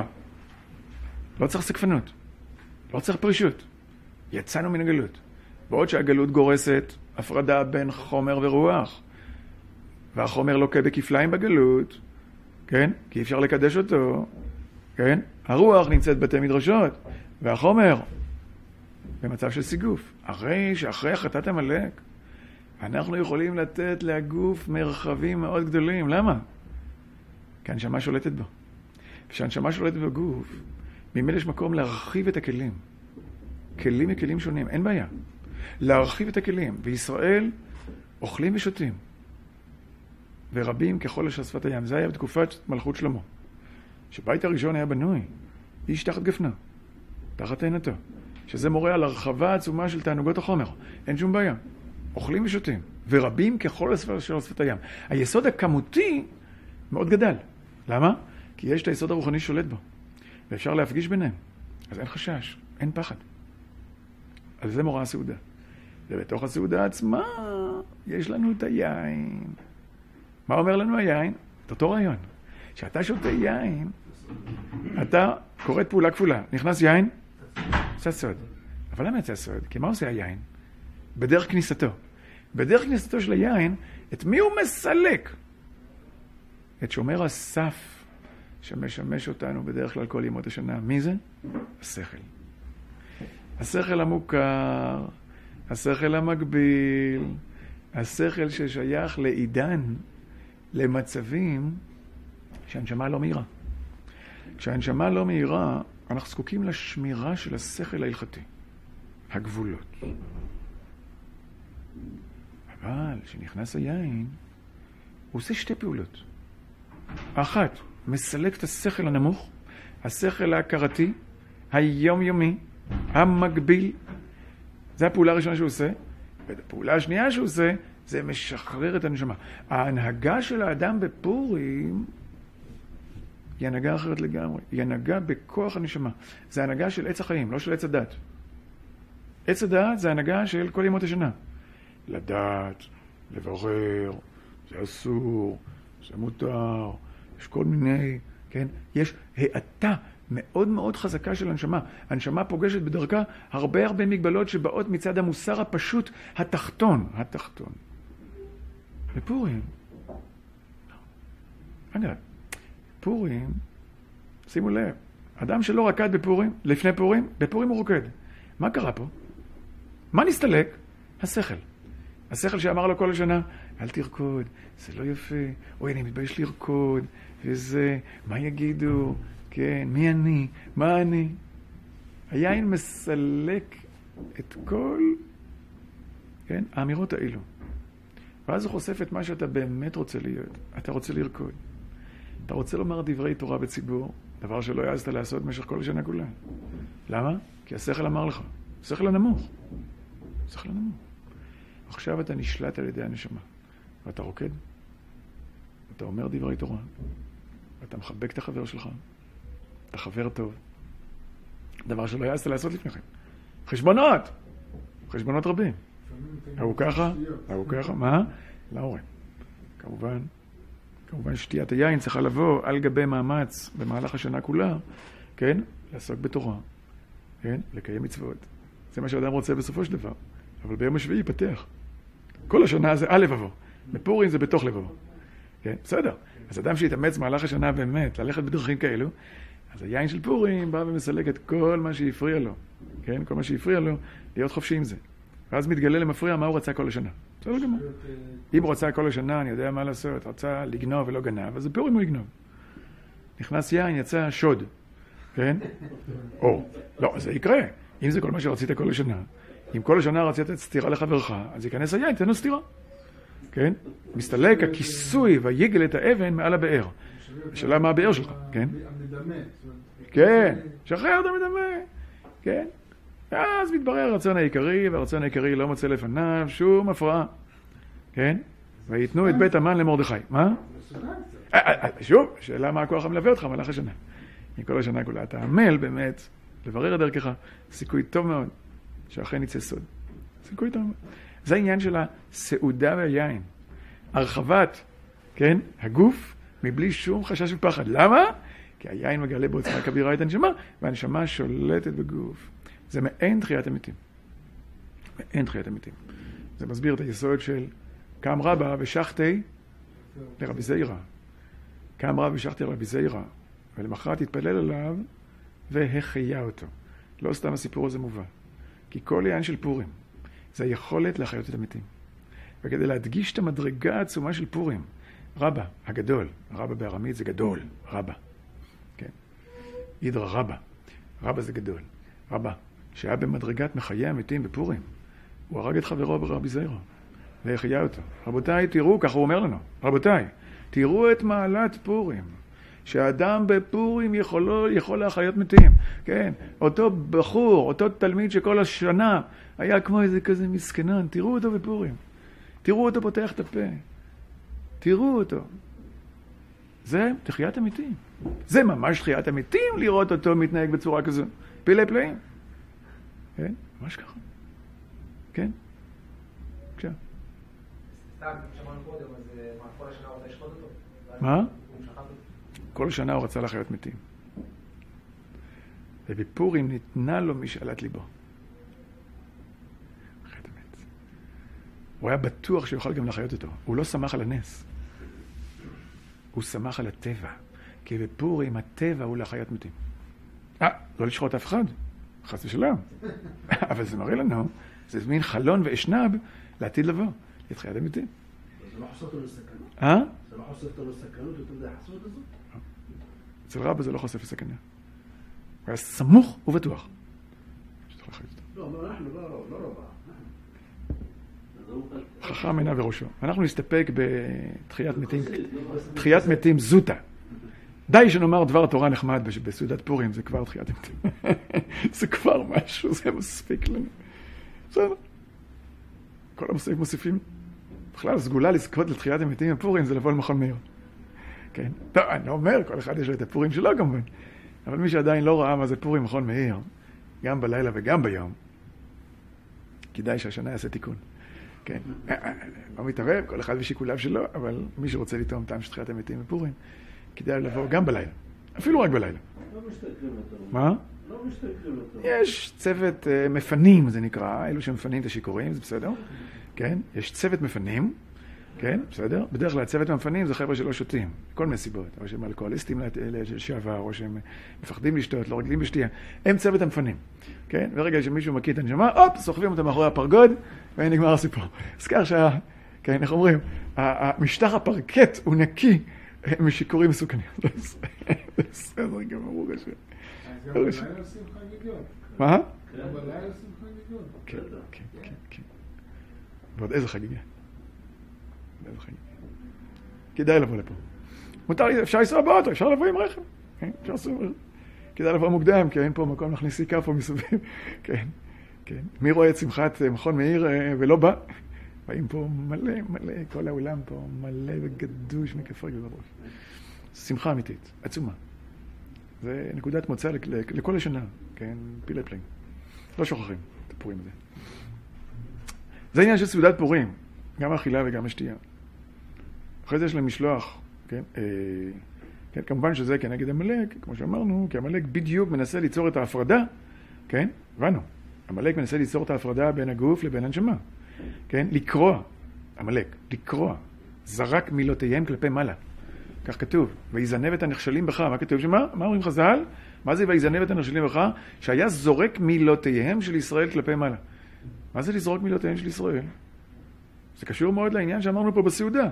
לא צריך סקפנות. לא צריך פרישות. יצאנו מן הגלות. בעוד שהגלות גורסת הפרדה בין חומר ורוח. והחומר לוקה בכפליים בגלות, כן? כי אפשר לקדש אותו, כן? הרוח נמצאת בתי מדרשות, והחומר במצב של סיגוף. הרי שאחרי החטאת עמלק, אנחנו יכולים לתת לגוף מרחבים מאוד גדולים. למה? כי הנשמה שולטת בו. כשהנשמה שולטת בגוף, ממילא יש מקום להרחיב את הכלים. כלים מכלים שונים, אין בעיה. להרחיב את הכלים. בישראל אוכלים ושותים. ורבים ככל אשר שפת הים. זה היה בתקופת מלכות שלמה. שבית הראשון היה בנוי, איש תחת גפנו, תחת עינתו. שזה מורה על הרחבה עצומה של תענוגות החומר. אין שום בעיה. אוכלים ושותים. ורבים ככל אשר שפת הים. היסוד הכמותי מאוד גדל. למה? כי יש את היסוד הרוחני שולט בו. ואפשר להפגיש ביניהם. אז אין חשש, אין פחד. על זה מורה הסעודה. ובתוך הסעודה עצמה יש לנו את היין. מה אומר לנו היין? את אותו רעיון. כשאתה שותה יין, אתה קוראת פעולה כפולה. נכנס יין, עושה סוד. אבל למה יצא סוד? כי מה עושה היין? בדרך כניסתו. בדרך כניסתו של היין, את מי הוא מסלק? את שומר הסף שמשמש אותנו בדרך כלל כל ימות השנה. מי זה? השכל. השכל המוכר, השכל המקביל, השכל ששייך לעידן, למצבים שהנשמה לא מהירה. כשהנשמה לא מהירה, אנחנו זקוקים לשמירה של השכל ההלכתי, הגבולות. אבל כשנכנס היין, הוא עושה שתי פעולות. אחת, מסלק את השכל הנמוך, השכל ההכרתי, היומיומי, המקביל. זו הפעולה הראשונה שהוא עושה. והפעולה השנייה שהוא עושה, זה משחרר את הנשמה. ההנהגה של האדם בפורים היא הנהגה אחרת לגמרי. היא הנהגה בכוח הנשמה. זה הנהגה של עץ החיים, לא של עץ הדת. עץ הדת זה הנהגה של כל ימות השנה. לדעת, לברר, זה אסור, זה מותר, יש כל מיני, כן? יש האטה מאוד מאוד חזקה של הנשמה. הנשמה פוגשת בדרכה הרבה הרבה מגבלות שבאות מצד המוסר הפשוט, התחתון, התחתון. בפורים, אגב, פורים, שימו לב, אדם שלא רקד בפורים, לפני פורים, בפורים הוא רוקד. מה קרה פה? מה נסתלק? השכל. השכל שאמר לו כל השנה, אל תרקוד, זה לא יפה, אוי, אני מתבייש לרקוד, וזה, מה יגידו? כן, מי אני? מה אני? היין מסלק את כל, כן, האמירות האלו. ואז הוא חושף את מה שאתה באמת רוצה להיות. אתה רוצה לרקוד. אתה רוצה לומר דברי תורה בציבור, דבר שלא יעזת לעשות במשך כל השנה כולה. למה? כי השכל אמר לך. השכל הנמוך. השכל הנמוך. עכשיו אתה נשלט על ידי הנשמה. ואתה רוקד. אתה אומר דברי תורה. ואתה מחבק את החבר שלך. אתה חבר טוב. דבר שלא יעזת לעשות לפניכם. חשבונות! חשבונות רבים. הוא ככה? הוא ככה? מה? לאורן. כמובן, כמובן שתיית היין צריכה לבוא על גבי מאמץ במהלך השנה כולה, כן? לעסוק בתורה, כן? לקיים מצוות. זה מה שאדם רוצה בסופו של דבר. אבל ביום השביעי ייפתח. כל השנה זה א' לבוא. בפורים זה בתוך לבוא. כן? בסדר. אז אדם שיתאמץ מהלך השנה באמת, ללכת בדרכים כאלו, אז היין של פורים בא ומסלק את כל מה שהפריע לו. כן? כל מה שהפריע לו, להיות חופשי עם זה. ואז מתגלה למפריע מה הוא רצה כל השנה. בסדר גמור. אם הוא רצה כל השנה, אני יודע מה לעשות, רצה לגנוב ולא גנב, אז בפורים הוא יגנוב. נכנס יין, יצא שוד. כן? או, לא, זה יקרה. אם זה כל מה שרצית כל השנה, אם כל השנה רצית את סתירה לחברך, אז ייכנס היין, תנו סתירה. כן? מסתלק הכיסוי ויגל את האבן מעל הבאר. השאלה מה הבאר שלך, כן? המדמה. כן, שחרר את המדמה. כן? אז מתברר הרצון העיקרי, והרצון העיקרי לא מוצא לפניו שום הפרעה. כן? ויתנו את בית המן למרדכי. מה? שוב, שאלה מה הכוח המלווה אותך מלאך השנה. עם כל השנה כולה. אתה עמל באמת לברר את דרכך. סיכוי טוב מאוד שאכן יצא סוד. סיכוי טוב מאוד. זה העניין של הסעודה והיין. הרחבת, כן? הגוף מבלי שום חשש ופחד. למה? כי היין מגלה בעוצמה כבירה את הנשמה, והנשמה שולטת בגוף. זה מעין תחיית המתים. מעין תחיית המתים. זה מסביר את היסוד של קם רבא ושחטי לרבי זיירא. קם רבא ושחטי לרבי זיירא, ולמחרת התפלל עליו והחיה אותו. לא סתם הסיפור הזה מובא. כי כל עניין של פורים זה היכולת להחיות את המתים. וכדי להדגיש את המדרגה העצומה של פורים, רבא הגדול, רבא בארמית זה גדול, רבא. כן. ידרא רבא. רבא זה גדול. רבא, שהיה במדרגת מחיי המתים בפורים, הוא הרג את חברו ברבי זיירא, והחיה אותו. רבותיי, תראו, ככה הוא אומר לנו, רבותיי, תראו את מעלת פורים. שהאדם בפורים יכול, יכול להחיות מתים. כן, אותו בחור, אותו תלמיד שכל השנה היה כמו איזה כזה מסכנן. תראו אותו בפורים. תראו אותו פותח את הפה. תראו אותו. זה תחיית המתים. זה ממש תחיית המתים לראות אותו מתנהג בצורה כזו. פלא פלאים. כן? ממש ככה. כן? בבקשה. סתם, שמענו קודם, אז מה, כל השנה הוא רצה לשחוט אותו? מה? הוא שחט אותו. כל שנה הוא רצה לחיות מתים. ובפורים ניתנה לו משאלת ליבו. חטא אמת. הוא היה בטוח שיוכל גם לחיות אותו. הוא לא שמח על הנס. הוא שמח על הטבע. כי בפורים הטבע הוא לחיות מתים. אה, לא לשחוט אף אחד. חס ושלום. אבל זה מראה לנו, זה מין חלון ואשנב לעתיד לבוא. לתחיית המתים. זה לא חושף אותו לסכנות? אה? זה לא חושף אותו לסכנות, יותר מדי החסות הזאת? אצל רבא זה לא חושף לסכנה. הוא היה סמוך ובטוח. שתוכל לחיות אותו. לא, אבל אנחנו לא רבא. חכם עיניו וראשו. אנחנו נסתפק בתחיית מתים, תחיית מתים זוטה. די שנאמר דבר תורה נחמד בסעודת פורים, זה כבר תחיית מתים. זה כבר משהו, זה מספיק לנו. בסדר. כל המוסיפים מוסיפים. בכלל, סגולה לזכות לתחיית המתים בפורים זה לבוא למכון מאיר. כן? טוב, אני לא אומר, כל אחד יש לו את הפורים שלו כמובן. אבל מי שעדיין לא ראה מה זה פורים מכון מאיר, גם בלילה וגם ביום, כדאי שהשנה יעשה תיקון. כן, לא מתערב, כל אחד ושיקוליו שלו, אבל מי שרוצה לטעום טעם של תחיית המתים בפורים, כדאי לבוא גם בלילה, אפילו רק בלילה. לא משתכרים אותו. מה? לא משתכרים אותו. יש צוות מפנים, זה נקרא, אלו שמפנים את השיכורים, זה בסדר? כן, יש צוות מפנים, כן, בסדר? בדרך כלל צוות המפנים זה חבר'ה שלא שותים, כל מיני סיבות, או שהם אלכוהוליסטים לשעבר, או שהם מפחדים לשתות, לא רגילים לשתייה, הם צוות המפנים, כן? ברגע שמישהו מקיא את הנשמה, הופ, סוחבים אותם מאחורי הפרגוד, ונגמר הסיפור. אז כך שה, כן, איך אומרים, המשטח הפרקט הוא נקי משיקורים מסוכנים. בסדר, גם אמרו קשה. אז גם בלילה עושים חגיגות. מה? גם בלילה עושים חגיגות. כן, כן, כן, כן. ועוד איזה חגיגה. איזה חגיגה. כדאי לבוא לפה. מותר לי, אפשר לנסוע באוטו, אפשר לבוא עם רכב. כן, אפשר לנסוע עם רכב. כדאי לבוא מוקדם, כי אין פה מקום להכניס סיכה פה מסביב. כן, כן. מי רואה את שמחת מכון מאיר ולא בא? באים פה מלא, מלא, כל העולם פה מלא וגדוש מכף רגל בראש. שמחה אמיתית, עצומה. זה נקודת מוצא לכל השנה, כן? פילי פלאים. לא שוכחים את הפורים הזה. זה עניין של סעודת פורים, גם האכילה וגם השתייה. אחרי זה יש להם משלוח, כן? אה, כן? כמובן שזה כנגד המלאק, כמו שאמרנו, כי המלאק בדיוק מנסה ליצור את ההפרדה, כן? הבנו. המלאק מנסה ליצור את ההפרדה בין הגוף לבין הנשמה. כן? לקרוע, המלאק, לקרוע, זרק מילותיהם כלפי מעלה. כך כתוב, ויזנב את הנכשלים בך. מה כתוב שמה? מה אומרים חז"ל? מה זה ויזנב את הנכשלים בך? שהיה זורק מילותיהם של ישראל כלפי מעלה. מה זה לזרוק מילותיהם של ישראל? זה קשור מאוד לעניין שאמרנו פה בסעודה.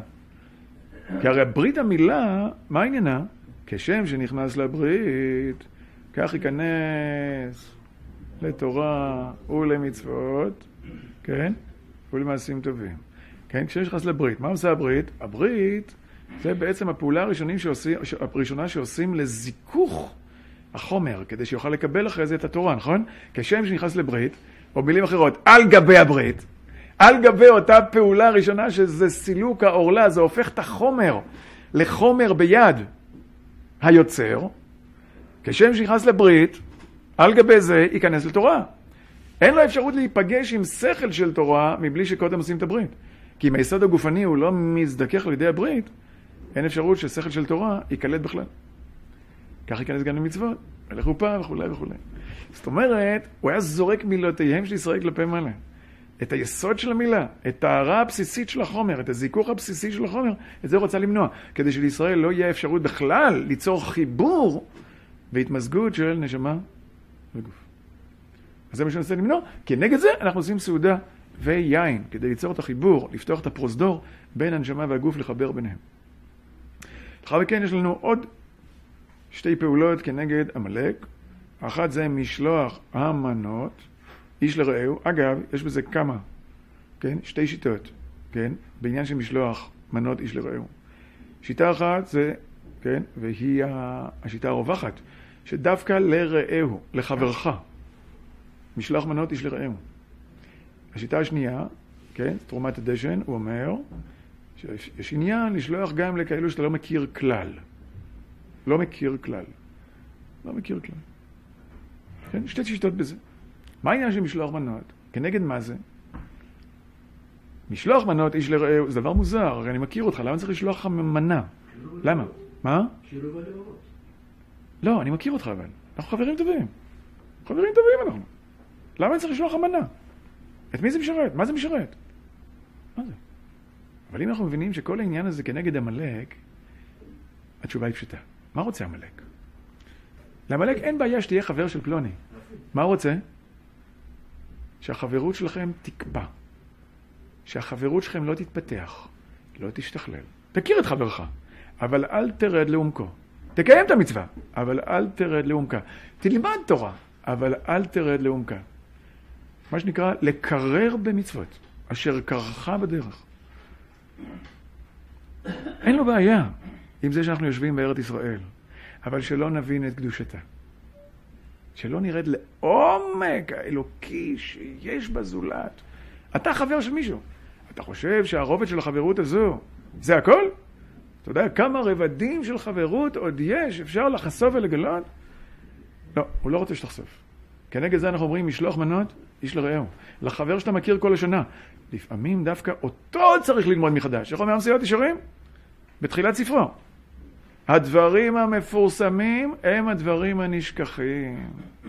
כי הרי ברית המילה, מה העניינה? כשם שנכנס לברית, כך ייכנס לתורה ולמצוות, כן? ולמעשים טובים. כן? כשם שנכנס לברית. מה עושה הברית? הברית זה בעצם הפעולה הראשונה שעושים, הראשונה שעושים לזיכוך החומר, כדי שיוכל לקבל אחרי זה את התורה, נכון? כשם שנכנס לברית, או מילים אחרות, על גבי הברית, על גבי אותה פעולה הראשונה שזה סילוק העורלה, זה הופך את החומר לחומר ביד היוצר, כשם שנכנס לברית, על גבי זה ייכנס לתורה. אין לו אפשרות להיפגש עם שכל של תורה מבלי שקודם עושים את הברית. כי אם היסוד הגופני הוא לא מזדכך על ידי הברית, אין אפשרות ששכל של תורה יקלט בכלל. כך ייכנס גם למצוות, ולחופה וכו' וכו'. זאת אומרת, הוא היה זורק מילותיהם של ישראל כלפי מעלה. את היסוד של המילה, את ההערה הבסיסית של החומר, את הזיכוך הבסיסי של החומר, את זה הוא רוצה למנוע. כדי שלישראל לא יהיה אפשרות בכלל ליצור חיבור והתמזגות של נשמה וגוף. אז זה מה שננסה למנוע, כי נגד זה אנחנו עושים סעודה ויין, כדי ליצור את החיבור, לפתוח את הפרוזדור בין הנשמה והגוף, לחבר ביניהם. לאחר מכן יש לנו עוד שתי פעולות כנגד המלאק. האחת זה משלוח המנות, איש לרעהו. אגב, יש בזה כמה, כן? שתי שיטות, כן? בעניין של משלוח מנות איש לרעהו. שיטה אחת זה, כן, והיא השיטה הרווחת, שדווקא לרעהו, לחברך, משלח מנות איש לרעהו. השיטה השנייה, כן, תרומת הדשן, הוא אומר שיש עניין לשלוח גם לכאלו שאתה לא מכיר כלל. לא מכיר כלל. לא מכיר כלל. כן, שתי שיטות בזה. מה העניין של משלוח מנות? כנגד מה זה? משלוח מנות איש לרעהו, זה דבר מוזר, הרי אני מכיר אותך, למה צריך לשלוח לך מנה? למה? מה? לא, אני מכיר אותך אבל. אנחנו חברים טובים. חברים טובים אנחנו. למה אני צריך לשלוח לך מנה? את מי זה משרת? מה זה משרת? מה זה? אבל אם אנחנו מבינים שכל העניין הזה כנגד המלאק, התשובה היא פשוטה. מה רוצה המלאק? למלאק אין בעיה שתהיה חבר של פלוני. מה הוא רוצה? שהחברות שלכם תקבע. שהחברות שלכם לא תתפתח, לא תשתכלל. תכיר את חברך, אבל אל תרד לעומקו. תקיים את המצווה, אבל אל תרד לעומקה. תלמד תורה, אבל אל תרד לעומקה. מה שנקרא לקרר במצוות, אשר קרחה בדרך. אין לו בעיה עם זה שאנחנו יושבים בארץ ישראל, אבל שלא נבין את קדושתה. שלא נרד לעומק האלוקי שיש בזולת. אתה חבר של מישהו. אתה חושב שהרובד של החברות הזו זה הכל? אתה יודע כמה רבדים של חברות עוד יש, אפשר לחשוף ולגלות? לא, הוא לא רוצה שתחשוף. כנגד זה אנחנו אומרים משלוח מנות, איש לרעהו. לחבר שאתה מכיר כל השנה. לפעמים דווקא אותו צריך ללמוד מחדש. איך אומר המסיעות ישרים? בתחילת ספרו. הדברים המפורסמים הם הדברים הנשכחים.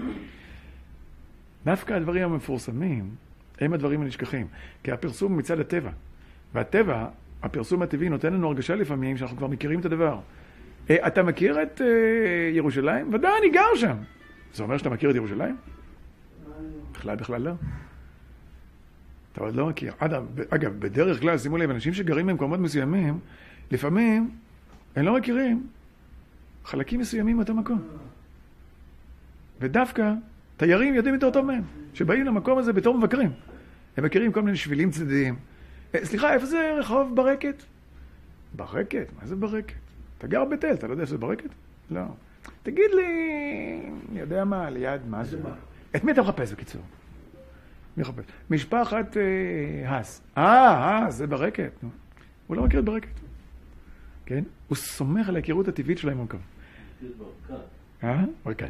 דווקא הדברים המפורסמים הם הדברים הנשכחים. כי הפרסום מצד הטבע. והטבע, הפרסום הטבעי נותן לנו הרגשה לפעמים שאנחנו כבר מכירים את הדבר. אתה מכיר את ירושלים? ודאי, אני גר שם. זה אומר שאתה מכיר את ירושלים? בכלל, בכלל לא. אתה עוד לא מכיר. אגב, בדרך כלל, שימו לב, אנשים שגרים במקומות מסוימים, לפעמים הם לא מכירים חלקים מסוימים מאותו מקום. ודווקא תיירים יודעים יותר טוב מהם, שבאים למקום הזה בתור מבקרים. הם מכירים כל מיני שבילים צדדיים. סליחה, איפה זה רחוב ברקת? ברקת? מה זה ברקת? אתה גר בתל, אתה לא יודע איפה זה ברקת? לא. תגיד לי, אני יודע מה, ליד מה זה? את מי אתה מחפש בקיצור? מי מחפש? משפחת האס. אה, האס, זה ברקת. הוא לא מכיר את ברקת. כן? הוא סומך על ההיכרות הטבעית שלהם במקום. אה? ברקת.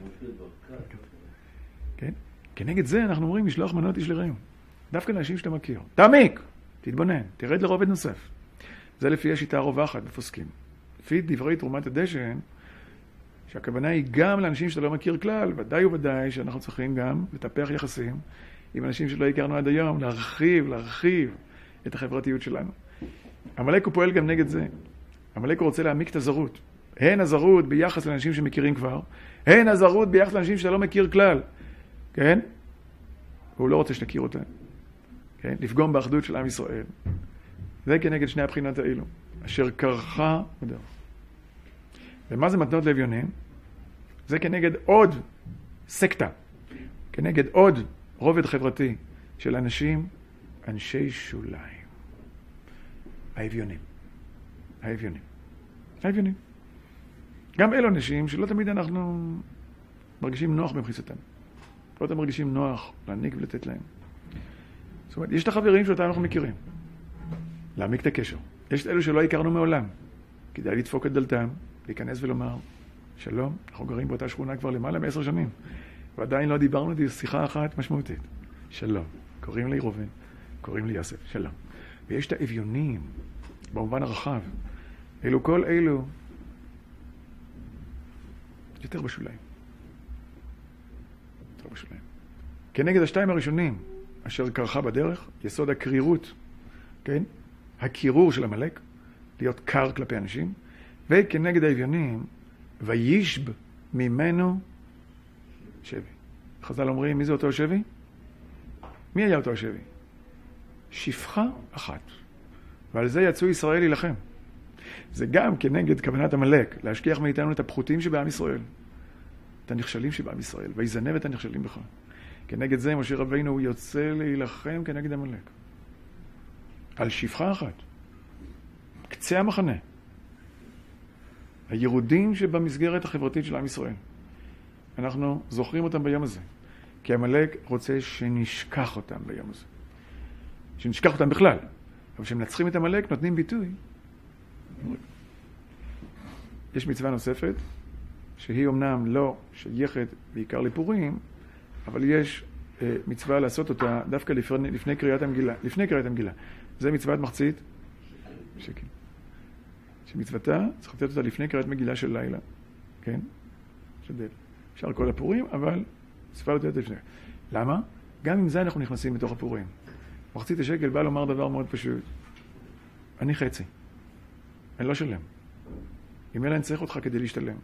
כן? כנגד זה אנחנו אומרים משלוח מנות איש לרעהו. דווקא לאנשים שאתה מכיר. תעמיק! תתבונן, תרד לרובד נוסף. זה לפי השיטה הרווחת בפוסקים. לפי דברי תרומת הדשן, שהכוונה היא גם לאנשים שאתה לא מכיר כלל, ודאי וודאי שאנחנו צריכים גם לטפח יחסים עם אנשים שלא הכרנו עד היום, להרחיב, להרחיב את החברתיות שלנו. המלאק הוא פועל גם נגד זה. המלאק הוא רוצה להעמיק את הזרות. הן הזרות ביחס לאנשים שמכירים כבר, הן הזרות ביחס לאנשים שאתה לא מכיר כלל. כן? הוא לא רוצה שתכיר אותה. כן? לפגום באחדות של עם ישראל. זה כנגד שני הבחינות האלו. אשר קרחה בדרך. ומה זה מתנות לאביונים? זה כנגד עוד סקטה. כנגד עוד רובד חברתי של אנשים, אנשי שוליים. האביונים. האביונים. האביונים. גם אלו אנשים שלא תמיד אנחנו מרגישים נוח במחיצתם. לא תמיד מרגישים נוח להעניק ולתת להם. זאת אומרת, יש את החברים שאותם אנחנו מכירים. להעמיק את הקשר. יש את אלו שלא הכרנו מעולם. כדאי לדפוק את דלתם, להיכנס ולומר, שלום, אנחנו גרים באותה שכונה כבר למעלה מעשר שנים. ועדיין לא דיברנו את שיחה אחת משמעותית. שלום. קוראים לי ראובן, קוראים לי יוסף. שלום. ויש את האביונים, במובן הרחב. אלו כל אלו, יותר בשוליים. יותר בשוליים. כנגד השתיים הראשונים, אשר קרחה בדרך, יסוד הקרירות, כן? הקירור של המלאק, להיות קר כלפי אנשים, וכנגד האביונים, וישב ממנו שבי. חז"ל אומרים, מי זה אותו שבי? מי היה אותו השבי? שפחה אחת. ועל זה יצאו ישראל להילחם. זה גם כנגד כוונת המלאק, להשכיח מאיתנו את הפחותים שבעם ישראל. את הנכשלים שבעם ישראל, ויזנב את הנכשלים בך. כנגד זה, משה רבינו, הוא יוצא להילחם כנגד המלאק. על שפחה אחת. קצה המחנה. הירודים שבמסגרת החברתית של עם ישראל. אנחנו זוכרים אותם ביום הזה, כי המלאק רוצה שנשכח אותם ביום הזה. שנשכח אותם בכלל. אבל כשמנצחים את המלאק נותנים ביטוי. יש מצווה נוספת, שהיא אומנם לא שייכת בעיקר לפורים, אבל יש אה, מצווה לעשות אותה דווקא לפני, לפני קריאת המגילה. לפני קריאת המגילה. זה מצוות מחצית שקל. שמצוותה, צריך לתת אותה לפני קריאת מגילה של לילה. כן? שדל. אפשר כל הפורים, אבל מצווה לתת לפני. למה? גם עם זה אנחנו נכנסים בתוך הפורים. מחצית השקל בא לומר דבר מאוד פשוט. אני חצי. אני לא שלם. אם אלא אני צריך אותך כדי להשתלם.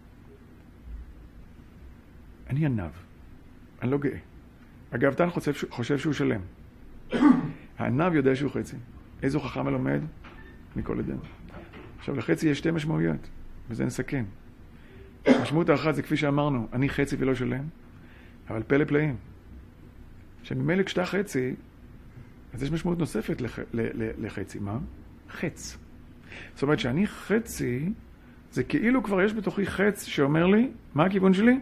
אני ענב. אני לא גאה. אגב, תן חושב, חושב שהוא שלם. הענב יודע שהוא חצי. איזו חכם הלומד? מכל אדם. עכשיו, לחצי יש שתי משמעויות, וזה נסכם. המשמעות האחת זה כפי שאמרנו, אני חצי ולא שלם, אבל פלא פלאים. שממילא כשאתה חצי, אז יש משמעות נוספת לח... ל... ל... לחצי. מה? חץ. זאת אומרת שאני חצי, זה כאילו כבר יש בתוכי חץ שאומר לי, מה הכיוון שלי?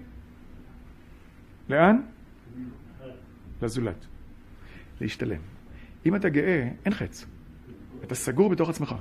לאן? לזולת. להשתלם. אם אתה גאה, אין חץ. אתה סגור בתוך עצמך.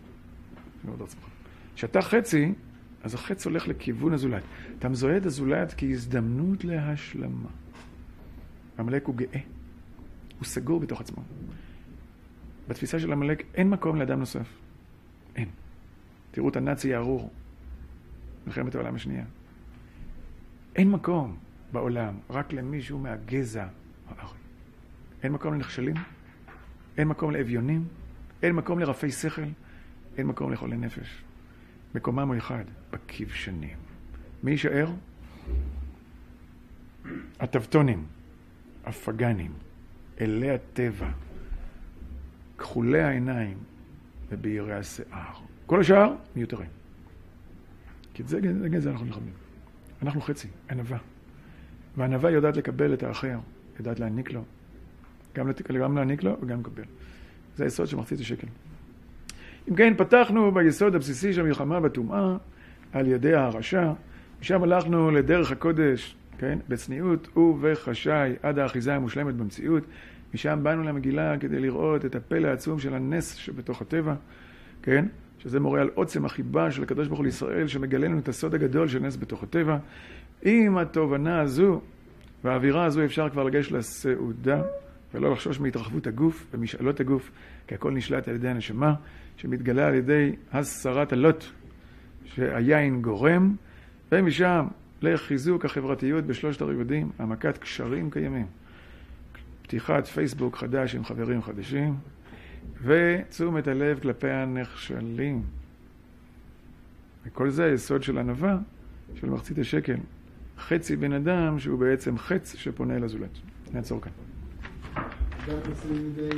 כשאתה חצי, אז החץ הולך לכיוון הזולת. אתה מזוהה את הזולת כהזדמנות להשלמה. המלאק הוא גאה. הוא סגור בתוך עצמו. בתפיסה של המלאק אין מקום לאדם נוסף. אין. תראו את הנאצי הארור. מלחמת העולם השנייה. אין מקום בעולם רק למישהו מהגזע הארי. אין מקום לנכשלים. אין מקום לאביונים. אין מקום לרפי שכל. אין מקום לחולי נפש. מקומם הוא אחד, בכבשנים. מי יישאר? הטבטונים, הפגנים, אלי הטבע, כחולי העיניים ובעירי השיער. כל השאר מיותרים. כי זה, זה, זה אנחנו נלחמים. אנחנו חצי, ענווה. והענווה יודעת לקבל את האחר, יודעת להעניק לו. גם, גם להעניק לו וגם לקבל. זה היסוד של מחצית השקל. אם כן, פתחנו ביסוד הבסיסי של המלחמה בטומאה על ידי הרשע. משם הלכנו לדרך הקודש, כן? בצניעות ובחשאי עד האחיזה המושלמת במציאות. משם באנו למגילה כדי לראות את הפלא העצום של הנס שבתוך הטבע, כן? שזה מורה על עוצם החיבה של הקדוש ברוך הוא לישראל, שמגלה לנו את הסוד הגדול של נס בתוך הטבע. עם התובנה הזו והאווירה הזו אפשר כבר לגש לסעודה, ולא לחשוש מהתרחבות הגוף ומשאלות הגוף, כי הכל נשלט על ידי הנשמה, שמתגלה על ידי הסרת הלוט שהיין גורם, ומשם לחיזוק החברתיות בשלושת הרבדים, העמקת קשרים קיימים, פתיחת פייסבוק חדש עם חברים חדשים, ותשומת הלב כלפי הנכשלים. וכל זה היסוד של ענווה, של מחצית השקל. חצי בן אדם שהוא בעצם חץ שפונה לזולת. נעצור כאן.